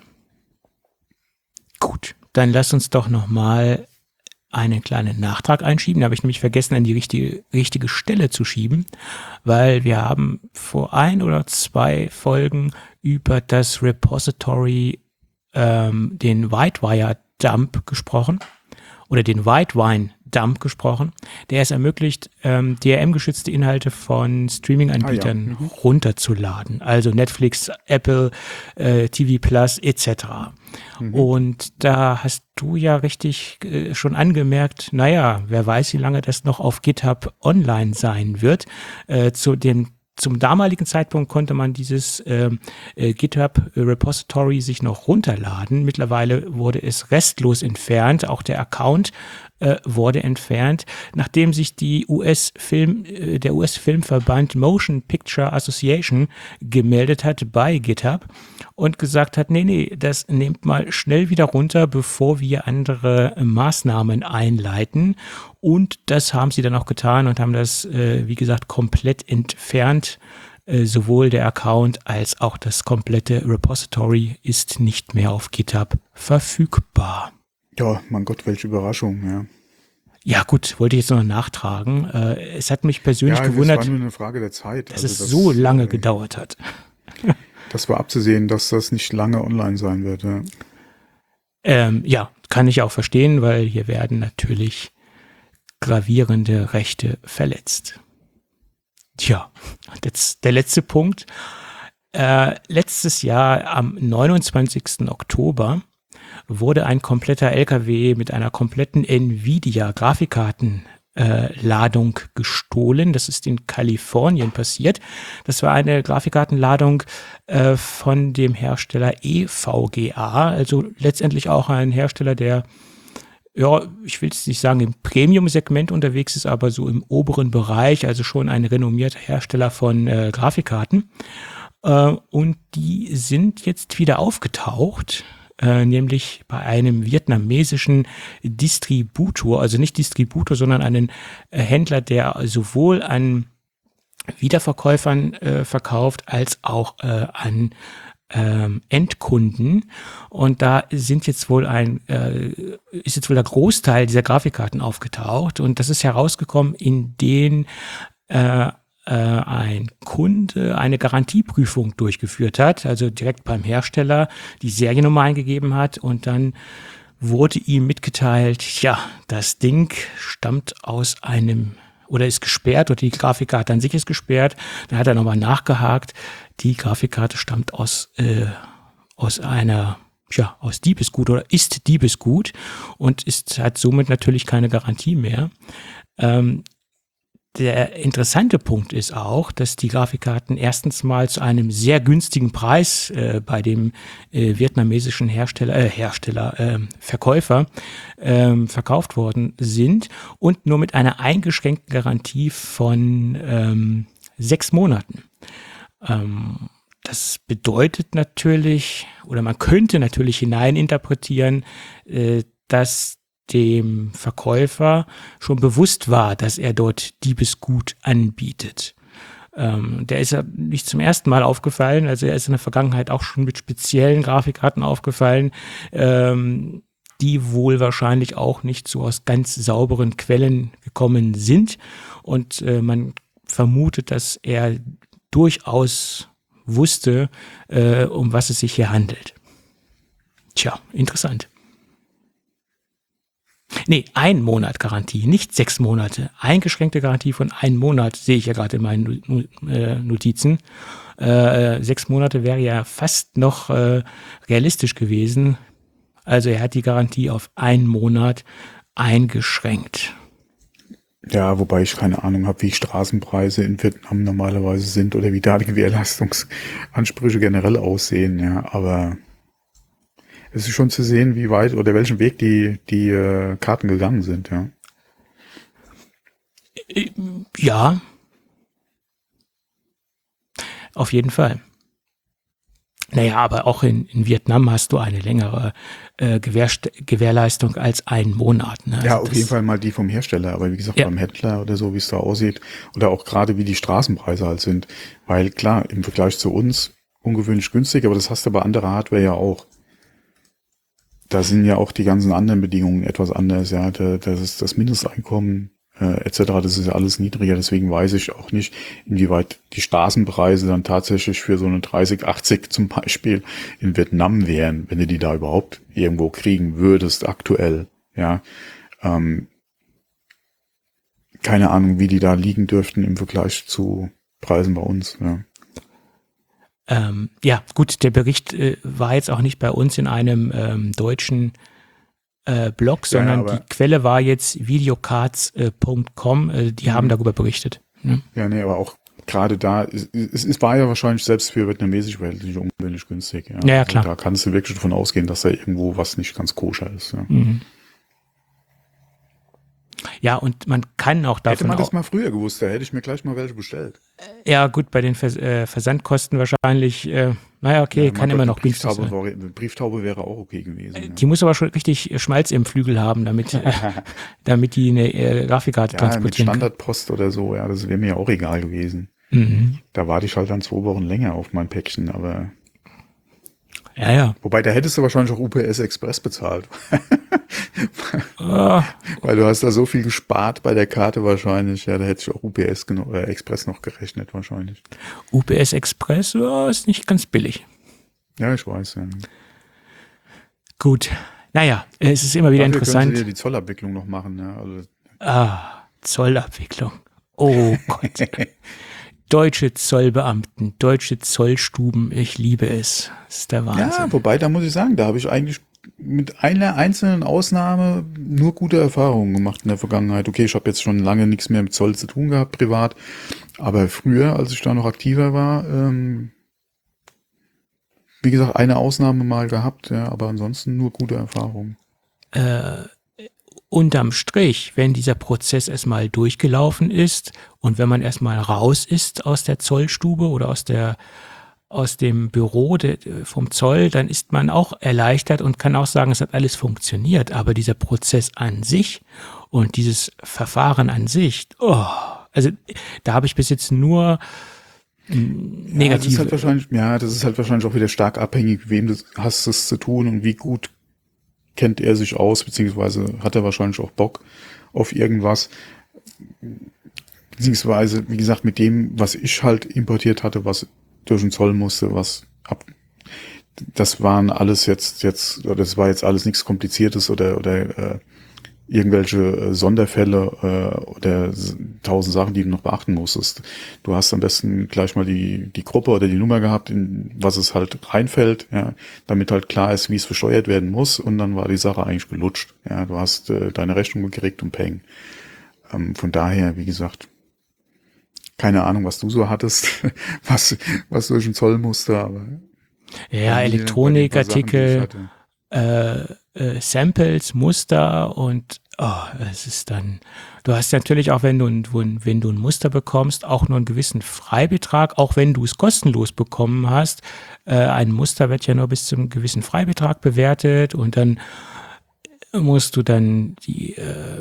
Gut, dann lass uns doch nochmal einen kleinen Nachtrag einschieben. Da habe ich nämlich vergessen, an die richtige Stelle zu schieben, weil wir haben vor 1 oder 2 Folgen über das Repository, den Whitewire Dump gesprochen oder den Whitewine Dump gesprochen, der es ermöglicht, DRM-geschützte Inhalte von Streaming-Anbietern runterzuladen, also Netflix, Apple, TV Plus etc. Und da hast du ja richtig schon angemerkt, naja, wer weiß, wie lange das noch auf GitHub online sein wird. Zum damaligen Zeitpunkt konnte man dieses GitHub-Repository sich noch runterladen. Mittlerweile wurde es restlos entfernt. Auch der Account wurde entfernt, nachdem sich der US-Filmverband Motion Picture Association gemeldet hat bei GitHub und gesagt hat, nee, das nehmt mal schnell wieder runter, bevor wir andere Maßnahmen einleiten. Und das haben sie dann auch getan und haben das, wie gesagt, komplett entfernt. Sowohl der Account als auch das komplette Repository ist nicht mehr auf GitHub verfügbar. Ja, mein Gott, welche Überraschung, ja. Ja gut, wollte ich jetzt noch nachtragen. Es hat mich persönlich gewundert, es war nur eine Frage der Zeit. dass es so lange gedauert hat. Das war abzusehen, dass das nicht lange online sein wird. Ja, ja, kann ich auch verstehen, weil hier werden natürlich gravierende Rechte verletzt. Tja, jetzt der letzte Punkt. Letztes Jahr am 29. Oktober wurde ein kompletter LKW mit einer kompletten Nvidia-Grafikkartenladung gestohlen. Das ist in Kalifornien passiert. Das war eine Grafikkartenladung von dem Hersteller EVGA, also letztendlich auch ein Hersteller, der, ja, ich will es nicht sagen, im Premium-Segment unterwegs ist, aber so im oberen Bereich, also schon ein renommierter Hersteller von Grafikkarten. Und die sind jetzt wieder aufgetaucht, nämlich bei einem vietnamesischen Distributor, also nicht Distributor, sondern einen Händler, der sowohl an Wiederverkäufern verkauft, als auch an Endkunden. Und da sind jetzt wohl ist jetzt wohl der Großteil dieser Grafikkarten aufgetaucht. Und das ist herausgekommen, in denen ein Kunde eine Garantieprüfung durchgeführt hat, also direkt beim Hersteller die Seriennummer eingegeben hat und dann wurde ihm mitgeteilt, ja, das Ding stammt aus einem oder ist gesperrt oder die Grafikkarte an sich ist gesperrt. Dann hat er nochmal nachgehakt, die Grafikkarte stammt aus Diebesgut oder ist Diebesgut und hat somit natürlich keine Garantie mehr. Der interessante Punkt ist auch, dass die Grafikkarten erstens mal zu einem sehr günstigen Preis bei dem vietnamesischen Verkäufer verkauft worden sind und nur mit einer eingeschränkten Garantie von 6 Monaten. Das bedeutet natürlich, oder man könnte natürlich hineininterpretieren, dass dem Verkäufer schon bewusst war, dass er dort Diebesgut anbietet. Der ist ja nicht zum ersten Mal aufgefallen, also er ist in der Vergangenheit auch schon mit speziellen Grafikkarten aufgefallen, die wohl wahrscheinlich auch nicht so aus ganz sauberen Quellen gekommen sind. Und man vermutet, dass er durchaus wusste, um was es sich hier handelt. Tja, interessant. Nee, 1 Monat Garantie, nicht 6 Monate. Eingeschränkte Garantie von 1 Monat, sehe ich ja gerade in meinen Notizen. 6 Monate wäre ja fast noch realistisch gewesen. Also er hat die Garantie auf 1 Monat eingeschränkt. Ja, wobei ich keine Ahnung habe, wie Straßenpreise in Vietnam normalerweise sind oder wie da die Gewährleistungsansprüche generell aussehen, ja, aber es ist schon zu sehen, wie weit oder welchen Weg die Karten gegangen sind, ja. Ja, auf jeden Fall. Naja, aber auch in Vietnam hast du eine längere Gewährleistung als einen Monat. Ne? Ja, Also auf jeden Fall mal die vom Hersteller, aber wie gesagt, Ja. beim Händler oder so, wie es da aussieht, oder auch gerade wie die Straßenpreise halt sind, weil klar, im Vergleich zu uns ungewöhnlich günstig, aber das hast du bei anderer Hardware ja auch. Da sind ja auch die ganzen anderen Bedingungen etwas anders, ja, das ist das Mindesteinkommen etc., das ist ja alles niedriger, deswegen weiß ich auch nicht, inwieweit die Straßenpreise dann tatsächlich für so eine 3080 zum Beispiel in Vietnam wären, wenn du die da überhaupt irgendwo kriegen würdest aktuell, ja. Keine Ahnung, wie die da liegen dürften im Vergleich zu Preisen bei uns, ja. Ja, gut, der Bericht war jetzt auch nicht bei uns in einem deutschen Blog, sondern aber- die Quelle war jetzt videocards.com, die haben darüber berichtet. Ne? Ja, nee, aber auch gerade da, es war ja wahrscheinlich selbst für vietnamesische Verhältnisse ungewöhnlich günstig. Ja, Ja, also klar. da kannst du wirklich davon ausgehen, dass da irgendwo was nicht ganz koscher ist. Ja. Ja, und man kann auch Hätte davon man das auch, mal früher gewusst, da hätte ich mir gleich mal welche bestellt. ja gut, bei den Versandkosten wahrscheinlich, naja, okay, Ja, kann mein immer Gott, noch günstig sein. Brieftaube wäre auch okay gewesen. Ja. Die muss aber schon richtig Schmalz im Flügel haben, damit die eine Grafikkarte Ja, mit transportieren kann. Standardpost oder so, ja, das wäre mir ja auch egal gewesen. Da warte ich halt dann 2 Wochen länger auf mein Päckchen, aber Ja. wobei, da hättest du wahrscheinlich auch UPS Express bezahlt. Ah, Weil du hast da so viel gespart bei der Karte wahrscheinlich. Ja, da hätte ich auch UPS oder Express noch gerechnet wahrscheinlich. UPS Express ist nicht ganz billig. Ja, ich weiß. Ja. Gut. Naja, es ist immer wieder Dafür können sie interessant. dir die Zollabwicklung noch machen. Ja, also, Zollabwicklung. Oh Gott. Deutsche Zollbeamten, deutsche Zollstuben, ich liebe es. Das ist der Wahnsinn. ja, wobei, da muss ich sagen, da habe ich eigentlich mit einer einzelnen Ausnahme nur gute Erfahrungen gemacht in der Vergangenheit. Okay, ich habe jetzt schon lange nichts mehr mit Zoll zu tun gehabt, privat. Aber früher, als ich da noch aktiver war, wie gesagt, eine Ausnahme mal gehabt, ja, aber ansonsten nur gute Erfahrungen. Unterm Strich, wenn dieser Prozess erstmal durchgelaufen ist und wenn man erstmal raus ist aus der Zollstube oder aus dem Büro vom Zoll, dann ist man auch erleichtert und kann auch sagen, es hat alles funktioniert. Aber dieser Prozess an sich und dieses Verfahren an sich, also da habe ich bis jetzt nur negative. Das ist halt wahrscheinlich auch wieder stark abhängig, wem du hast es zu tun und wie gut kennt er sich aus, beziehungsweise hat er wahrscheinlich auch Bock auf irgendwas. Beziehungsweise, wie gesagt, mit dem, was ich halt importiert hatte, was durch den Zoll musste, das waren alles oder das war jetzt alles nichts Kompliziertes oder irgendwelche Sonderfälle oder 1000 Sachen, die du noch beachten musstest. Du hast am besten gleich mal die Gruppe oder die Nummer gehabt, in was es halt reinfällt, ja, damit halt klar ist, wie es versteuert werden muss, und dann war die Sache eigentlich gelutscht. Ja, du hast deine Rechnung gekriegt und peng. Von daher, wie gesagt, keine Ahnung, was du so hattest, was durch den Zoll musste, aber Ja, bei den paar Sachen, die ich Elektronikartikel, hatte. Samples, Muster und es ist dann, du hast natürlich auch, wenn du ein Muster bekommst, auch nur einen gewissen Freibetrag, auch wenn du es kostenlos bekommen hast. Ein Muster wird ja nur bis zu einem gewissen Freibetrag bewertet und dann musst du dann ich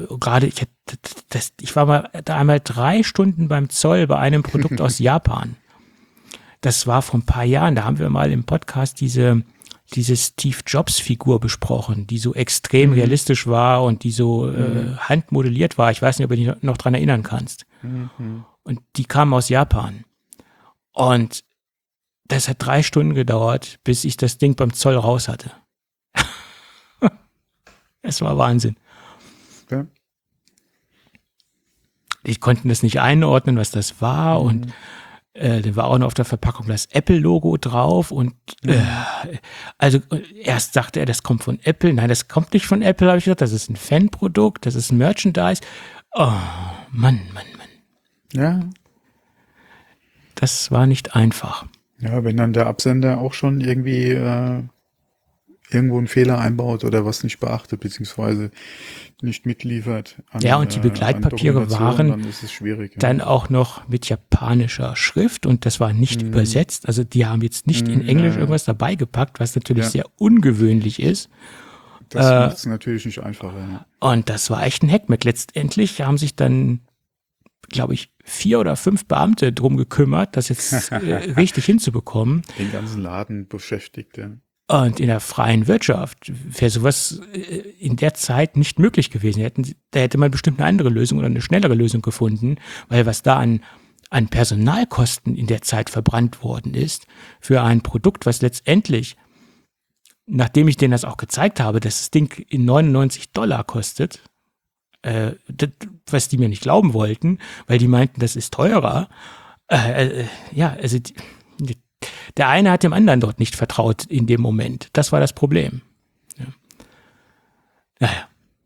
war mal da einmal 3 Stunden beim Zoll bei einem Produkt aus Japan. Das war vor ein paar Jahren, da haben wir mal im Podcast diese Steve Jobs Figur besprochen, die so extrem realistisch war und die so handmodelliert war. Ich weiß nicht, ob du dich noch dran erinnern kannst. Und die kam aus Japan. Und das hat 3 Stunden gedauert, bis ich das Ding beim Zoll raus hatte. Es war Wahnsinn. Ja. Die konnten das nicht einordnen, was das war, und da war auch noch auf der Verpackung das Apple-Logo drauf und also erst sagte er, das kommt von Apple. Nein, das kommt nicht von Apple, habe ich gesagt, das ist ein Fanprodukt, das ist ein Merchandise. Oh, Mann. Ja. Das war nicht einfach. Ja, wenn dann der Absender auch schon irgendwie irgendwo einen Fehler einbaut oder was nicht beachtet, beziehungsweise nicht mitliefert. Ja, und die Begleitpapiere waren dann ist es schwierig. dann auch noch mit japanischer Schrift und das war nicht übersetzt. Also die haben jetzt nicht in Englisch irgendwas dabei gepackt, was natürlich sehr ungewöhnlich ist. Das macht es natürlich nicht einfacher. Ja. Und das war echt ein Hackmack. Letztendlich haben sich dann, glaube ich, 4 oder 5 Beamte drum gekümmert, das jetzt richtig hinzubekommen. Den ganzen Laden beschäftigt, ja. Und in der freien Wirtschaft wäre sowas in der Zeit nicht möglich gewesen. Da hätte man bestimmt eine andere Lösung oder eine schnellere Lösung gefunden, weil was da an Personalkosten in der Zeit verbrannt worden ist für ein Produkt, was letztendlich, nachdem ich denen das auch gezeigt habe, dass das Ding in $99 kostet, was die mir nicht glauben wollten, weil die meinten, das ist teurer. Also der eine hat dem anderen dort nicht vertraut in dem Moment. Das war das Problem. Ja. Naja.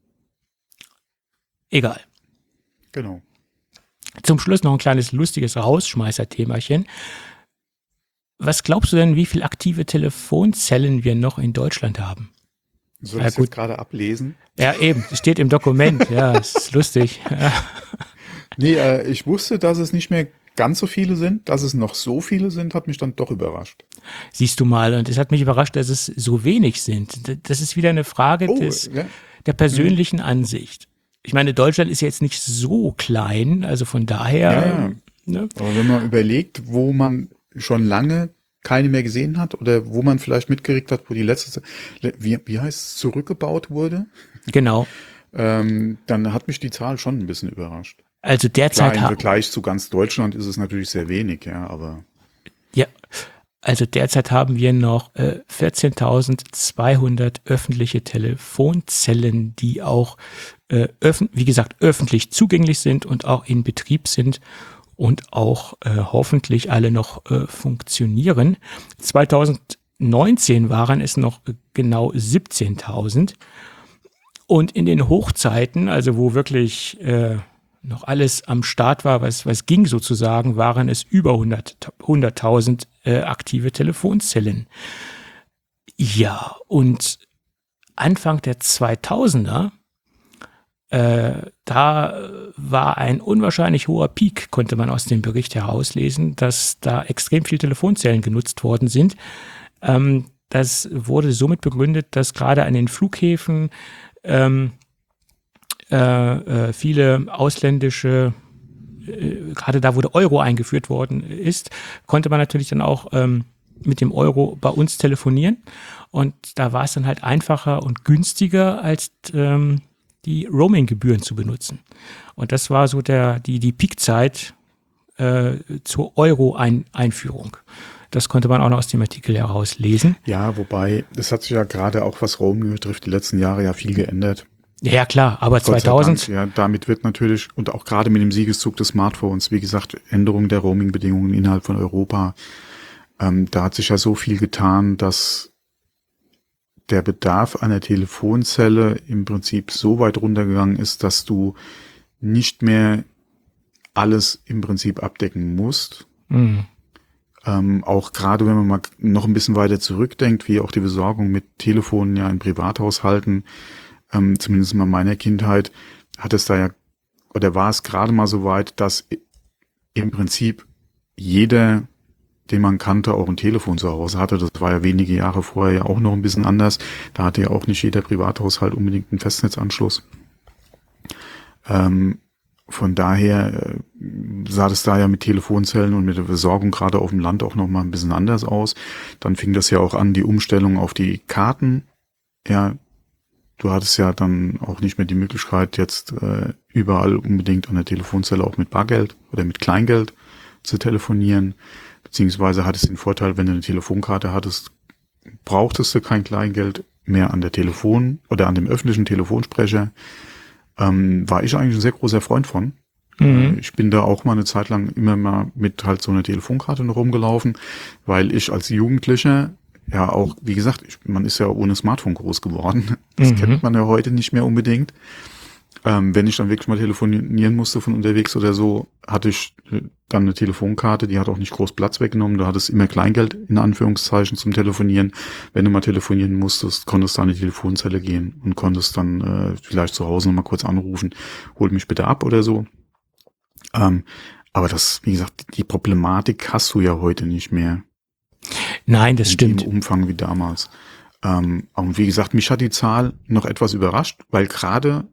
Egal. Genau. Zum Schluss noch ein kleines lustiges Rausschmeißer-Themachen. Was glaubst du denn, wie viele aktive Telefonzellen wir noch in Deutschland haben? Soll ich das jetzt gerade ablesen? Ja, eben. Es steht im Dokument. Ja, es ist lustig. Ja. Nee, ich wusste, dass es nicht mehr ganz so viele sind. Dass es noch so viele sind, hat mich dann doch überrascht. Siehst du mal, und es hat mich überrascht, dass es so wenig sind. Das ist wieder eine Frage der persönlichen Ansicht. Ich meine, Deutschland ist jetzt nicht so klein, also von daher. Ja. Ne? Aber wenn man überlegt, wo man schon lange keine mehr gesehen hat oder wo man vielleicht mitgekriegt hat, wo die letzte, wie heißt es, zurückgebaut wurde. Genau. Dann hat mich die Zahl schon ein bisschen überrascht. Also derzeit Klar, im Vergleich zu ganz Deutschland ist es natürlich sehr wenig, ja, aber. Ja, also derzeit haben wir noch 14.200 öffentliche Telefonzellen, die auch, wie gesagt, öffentlich zugänglich sind und auch in Betrieb sind und auch hoffentlich alle noch funktionieren. 2019 waren es noch genau 17.000. Und in den Hochzeiten, also wo wirklich noch alles am Start war, was ging sozusagen, waren es über 100.000 aktive Telefonzellen. Ja, und Anfang der 2000er, da war ein unwahrscheinlich hoher Peak, konnte man aus dem Bericht herauslesen, dass da extrem viele Telefonzellen genutzt worden sind. Das wurde somit begründet, dass gerade an den Flughäfen viele ausländische, gerade da, wo der Euro eingeführt worden ist, konnte man natürlich dann auch mit dem Euro bei uns telefonieren. Und da war es dann halt einfacher und günstiger, als die Roaming-Gebühren zu benutzen. Und das war so die Peakzeit zur Euro-Einführung. Das konnte man auch noch aus dem Artikel herauslesen. Ja, wobei, das hat sich ja gerade auch, was Roaming betrifft, die letzten Jahre ja viel geändert. Ja, klar, aber 2000. Ja, damit wird natürlich, und auch gerade mit dem Siegeszug des Smartphones, wie gesagt, Änderung der Roaming-Bedingungen innerhalb von Europa, da hat sich ja so viel getan, dass der Bedarf einer Telefonzelle im Prinzip so weit runtergegangen ist, dass du nicht mehr alles im Prinzip abdecken musst. Mhm. Auch gerade wenn man mal noch ein bisschen weiter zurückdenkt, wie auch die Besorgung mit Telefonen ja in Privathaushalten, zumindest in meiner Kindheit, hat es da ja, oder war es gerade mal so weit, dass im Prinzip jeder, den man kannte, auch ein Telefon zu Hause hatte. Das war ja wenige Jahre vorher ja auch noch ein bisschen anders. Da hatte ja auch nicht jeder Privathaushalt unbedingt einen Festnetzanschluss. Von daher sah das da ja mit Telefonzellen und mit der Versorgung gerade auf dem Land auch noch mal ein bisschen anders aus. Dann fing das ja auch an, die Umstellung auf die Karten. Ja, du hattest ja dann auch nicht mehr die Möglichkeit, jetzt überall unbedingt an der Telefonzelle auch mit Bargeld oder mit Kleingeld zu telefonieren. Beziehungsweise hattest den Vorteil, wenn du eine Telefonkarte hattest, brauchtest du kein Kleingeld mehr an der Telefon oder an dem öffentlichen Telefonsprecher. War ich eigentlich ein sehr großer Freund von. Mhm. Ich bin da auch mal eine Zeit lang immer mal mit halt so einer Telefonkarte noch rumgelaufen, weil ich als Jugendlicher ja auch, wie gesagt, man ist ja ohne Smartphone groß geworden. Das kennt man ja heute nicht mehr unbedingt. Wenn ich dann wirklich mal telefonieren musste von unterwegs oder so, hatte ich dann eine Telefonkarte, die hat auch nicht groß Platz weggenommen. Du hattest immer Kleingeld in Anführungszeichen zum Telefonieren. Wenn du mal telefonieren musstest, konntest du an die Telefonzelle gehen und konntest dann vielleicht zu Hause noch mal kurz anrufen, hol mich bitte ab oder so. Aber das, wie gesagt, die Problematik hast du ja heute nicht mehr. Nein, das stimmt. Im Umfang wie damals. Und wie gesagt, mich hat die Zahl noch etwas überrascht, weil gerade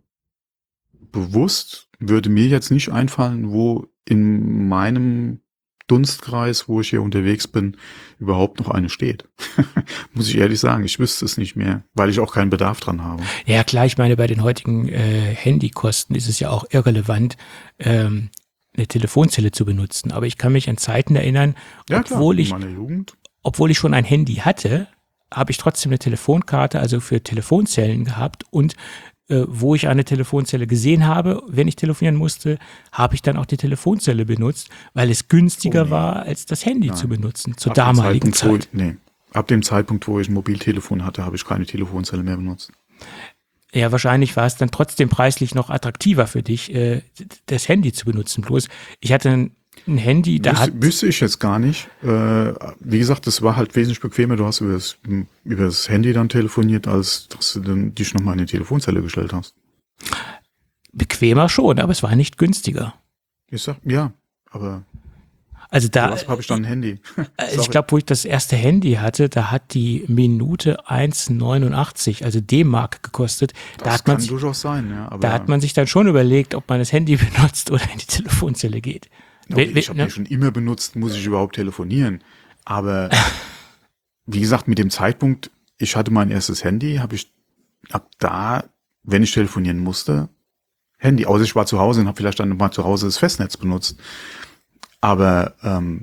bewusst würde mir jetzt nicht einfallen, wo in meinem Dunstkreis, wo ich hier unterwegs bin, überhaupt noch eine steht. Muss ich ehrlich sagen, ich wüsste es nicht mehr, weil ich auch keinen Bedarf dran habe. Ja klar, ich meine, bei den heutigen Handykosten ist es ja auch irrelevant, eine Telefonzelle zu benutzen. Aber ich kann mich an Zeiten erinnern, Ja, obwohl klar, in meiner Jugend. ich schon ein Handy hatte, habe ich trotzdem eine Telefonkarte, also für Telefonzellen gehabt und wo ich eine Telefonzelle gesehen habe, wenn ich telefonieren musste, habe ich dann auch die Telefonzelle benutzt, weil es günstiger war, als das Handy zu benutzen, zur damaligen Zeit. Ab dem Zeitpunkt, wo ich ein Mobiltelefon hatte, habe ich keine Telefonzelle mehr benutzt. Ja, wahrscheinlich war es dann trotzdem preislich noch attraktiver für dich, das Handy zu benutzen. Bloß, ich hatte ein Handy, wüsste ich jetzt gar nicht. Wie gesagt, das war halt wesentlich bequemer. Du hast über das Handy dann telefoniert, als dass du dann dich nochmal in die Telefonzelle gestellt hast. Bequemer schon, aber es war nicht günstiger. Ich sag, ja, aber also was habe ich dann ein Handy? Ich glaube, wo ich das erste Handy hatte, da hat die Minute 1,89, also D-Mark gekostet. Das kann durchaus sein, ja. Aber da hat man sich dann schon überlegt, ob man das Handy benutzt oder in die Telefonzelle geht. Ich habe die schon immer benutzt, muss ich überhaupt telefonieren. Aber wie gesagt, mit dem Zeitpunkt, ich hatte mein erstes Handy, ab da, wenn ich telefonieren musste, Handy, außer ich war zu Hause und habe vielleicht dann mal zu Hause das Festnetz benutzt. Aber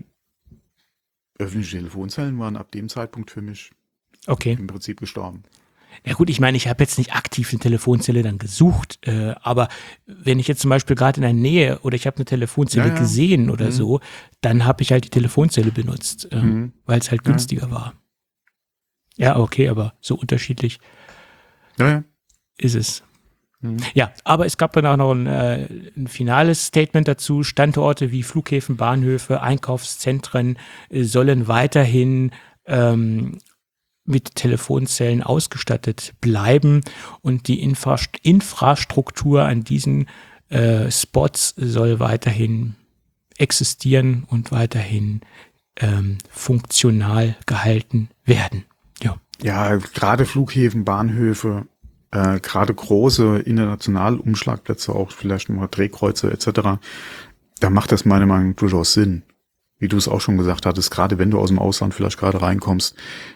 öffentliche Telefonzellen waren ab dem Zeitpunkt für mich im Prinzip gestorben. Ja gut, ich meine, ich habe jetzt nicht aktiv eine Telefonzelle dann gesucht, aber wenn ich jetzt zum Beispiel gerade in der Nähe oder ich habe eine Telefonzelle gesehen oder so, dann habe ich halt die Telefonzelle benutzt, weil es halt günstiger war. Ja, okay, aber so unterschiedlich ist es. Ja, aber es gab dann auch noch ein finales Statement dazu. Standorte wie Flughäfen, Bahnhöfe, Einkaufszentren sollen weiterhin mit Telefonzellen ausgestattet bleiben und die Infrastruktur an diesen Spots soll weiterhin existieren und weiterhin funktional gehalten werden. Ja, gerade Flughäfen, Bahnhöfe, gerade große internationale Umschlagplätze, auch vielleicht mal Drehkreuze etc., da macht das meiner Meinung nach durchaus Sinn. Wie du es auch schon gesagt hattest, gerade wenn du aus dem Ausland vielleicht gerade reinkommst,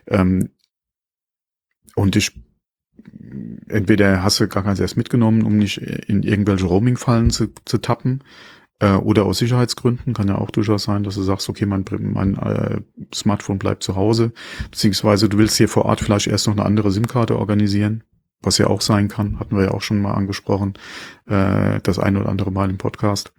und entweder hast du gar keins erst mitgenommen, um nicht in irgendwelche Roaming-Fallen zu tappen, oder aus Sicherheitsgründen, kann ja auch durchaus sein, dass du sagst, okay, mein Smartphone bleibt zu Hause, beziehungsweise du willst hier vor Ort vielleicht erst noch eine andere SIM-Karte organisieren, was ja auch sein kann, hatten wir ja auch schon mal angesprochen, das ein oder andere Mal im Podcast,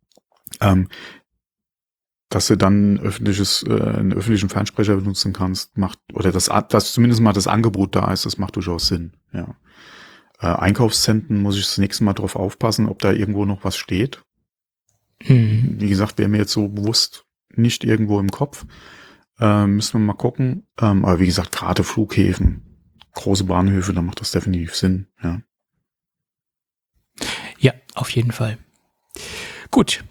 dass du dann einen öffentlichen Fernsprecher benutzen kannst, oder dass zumindest mal das Angebot da ist, das macht durchaus Sinn, ja. Einkaufszentren muss ich das nächste Mal drauf aufpassen, ob da irgendwo noch was steht. Wie gesagt, wäre mir jetzt so bewusst nicht irgendwo im Kopf. Müssen wir mal gucken. Aber wie gesagt, gerade Flughäfen, große Bahnhöfe, da macht das definitiv Sinn, ja. Ja, auf jeden Fall. Gut.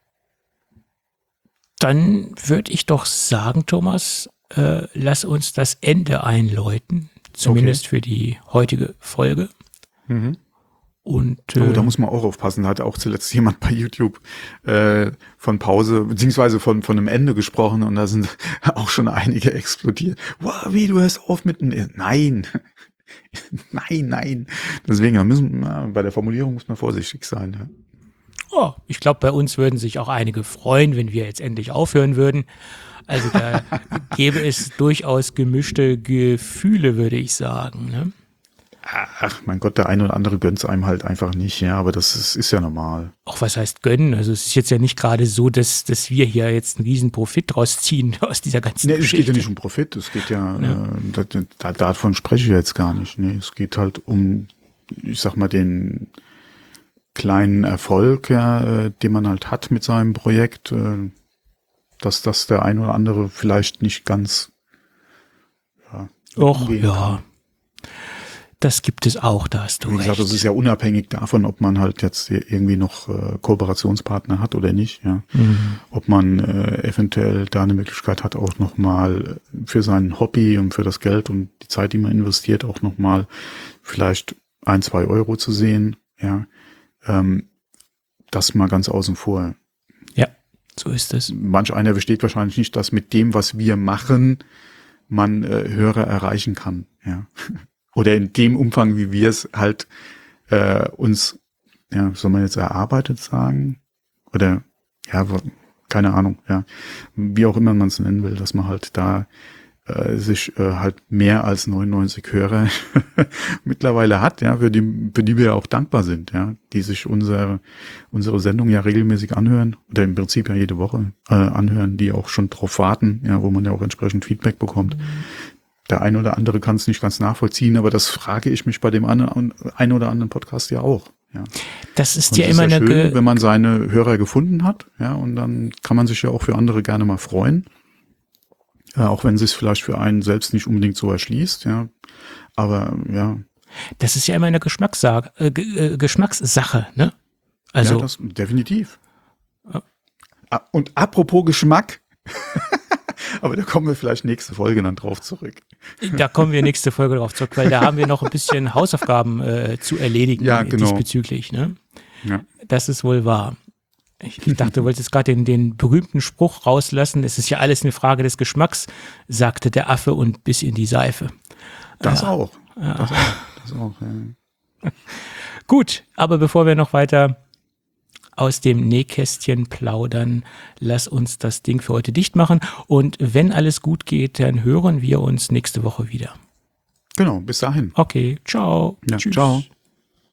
Dann würde ich doch sagen, Thomas, lass uns das Ende einläuten, zumindest für die heutige Folge. Und da muss man auch aufpassen, da hat auch zuletzt jemand bei YouTube von Pause, beziehungsweise von einem Ende gesprochen und da sind auch schon einige explodiert. Wow, wie, du hörst auf mit Nein. Nein. Deswegen bei der Formulierung muss man vorsichtig sein, ja. Oh, ich glaube, bei uns würden sich auch einige freuen, wenn wir jetzt endlich aufhören würden. Also da gäbe es durchaus gemischte Gefühle, würde ich sagen. Ne? Ach, mein Gott, der eine oder andere gönnt es einem halt einfach nicht, ja, aber das ist ja normal. Auch was heißt gönnen? Also es ist jetzt ja nicht gerade so, dass wir hier jetzt einen riesen Profit draus ziehen aus dieser ganzen Geschichte. Es geht ja nicht um Profit, es geht davon spreche ich jetzt gar nicht. Nee, es geht halt um, ich sag mal, den kleinen Erfolg, ja, den man halt hat mit seinem Projekt, dass das der ein oder andere vielleicht nicht ganz umgehen kann. Das gibt es auch, da hast du Wie gesagt, recht. das ist ja unabhängig davon, ob man halt jetzt irgendwie noch Kooperationspartner hat oder nicht, ja. Ob man eventuell da eine Möglichkeit hat, auch nochmal für sein Hobby und für das Geld und die Zeit, die man investiert, auch nochmal vielleicht 1, 2 Euro zu sehen, ja. Das mal ganz außen vor. Ja, so ist es. Manch einer versteht wahrscheinlich nicht, dass mit dem, was wir machen, man Hörer erreichen kann, ja. Oder in dem Umfang, wie wir es halt uns, ja, soll man jetzt erarbeitet sagen? Oder, ja, keine Ahnung, ja. Wie auch immer man es nennen will, dass man halt da sich halt mehr als 99 Hörer mittlerweile hat, ja, für die wir auch dankbar sind, ja, die sich unsere Sendung ja regelmäßig anhören oder im Prinzip ja jede Woche anhören, die auch schon drauf warten, ja, wo man ja auch entsprechend Feedback bekommt. Der eine oder andere kann es nicht ganz nachvollziehen, aber das frage ich mich bei dem einen oder anderen Podcast ja auch. Ja. Das ist Und ja es immer ist ja eine... schön, wenn man seine Hörer gefunden hat, ja, und dann kann man sich ja auch für andere gerne mal freuen. Auch wenn es sich vielleicht für einen selbst nicht unbedingt so erschließt, ja. Aber ja. Das ist ja immer eine Geschmackssache, ne? Also, Ja, das definitiv. Und apropos Geschmack, aber da kommen wir vielleicht nächste Folge dann drauf zurück. da kommen wir nächste Folge drauf zurück, weil da haben wir noch ein bisschen Hausaufgaben zu erledigen diesbezüglich, ne? Ja. Das ist wohl wahr. Ich dachte, du wolltest gerade den berühmten Spruch rauslassen. Es ist ja alles eine Frage des Geschmacks, sagte der Affe und biss in die Seife. Das auch. Das auch, ja. Gut, aber bevor wir noch weiter aus dem Nähkästchen plaudern, lass uns das Ding für heute dicht machen. Und wenn alles gut geht, dann hören wir uns nächste Woche wieder. Genau, bis dahin. Okay, ciao. Ja, Tschüss. ciao.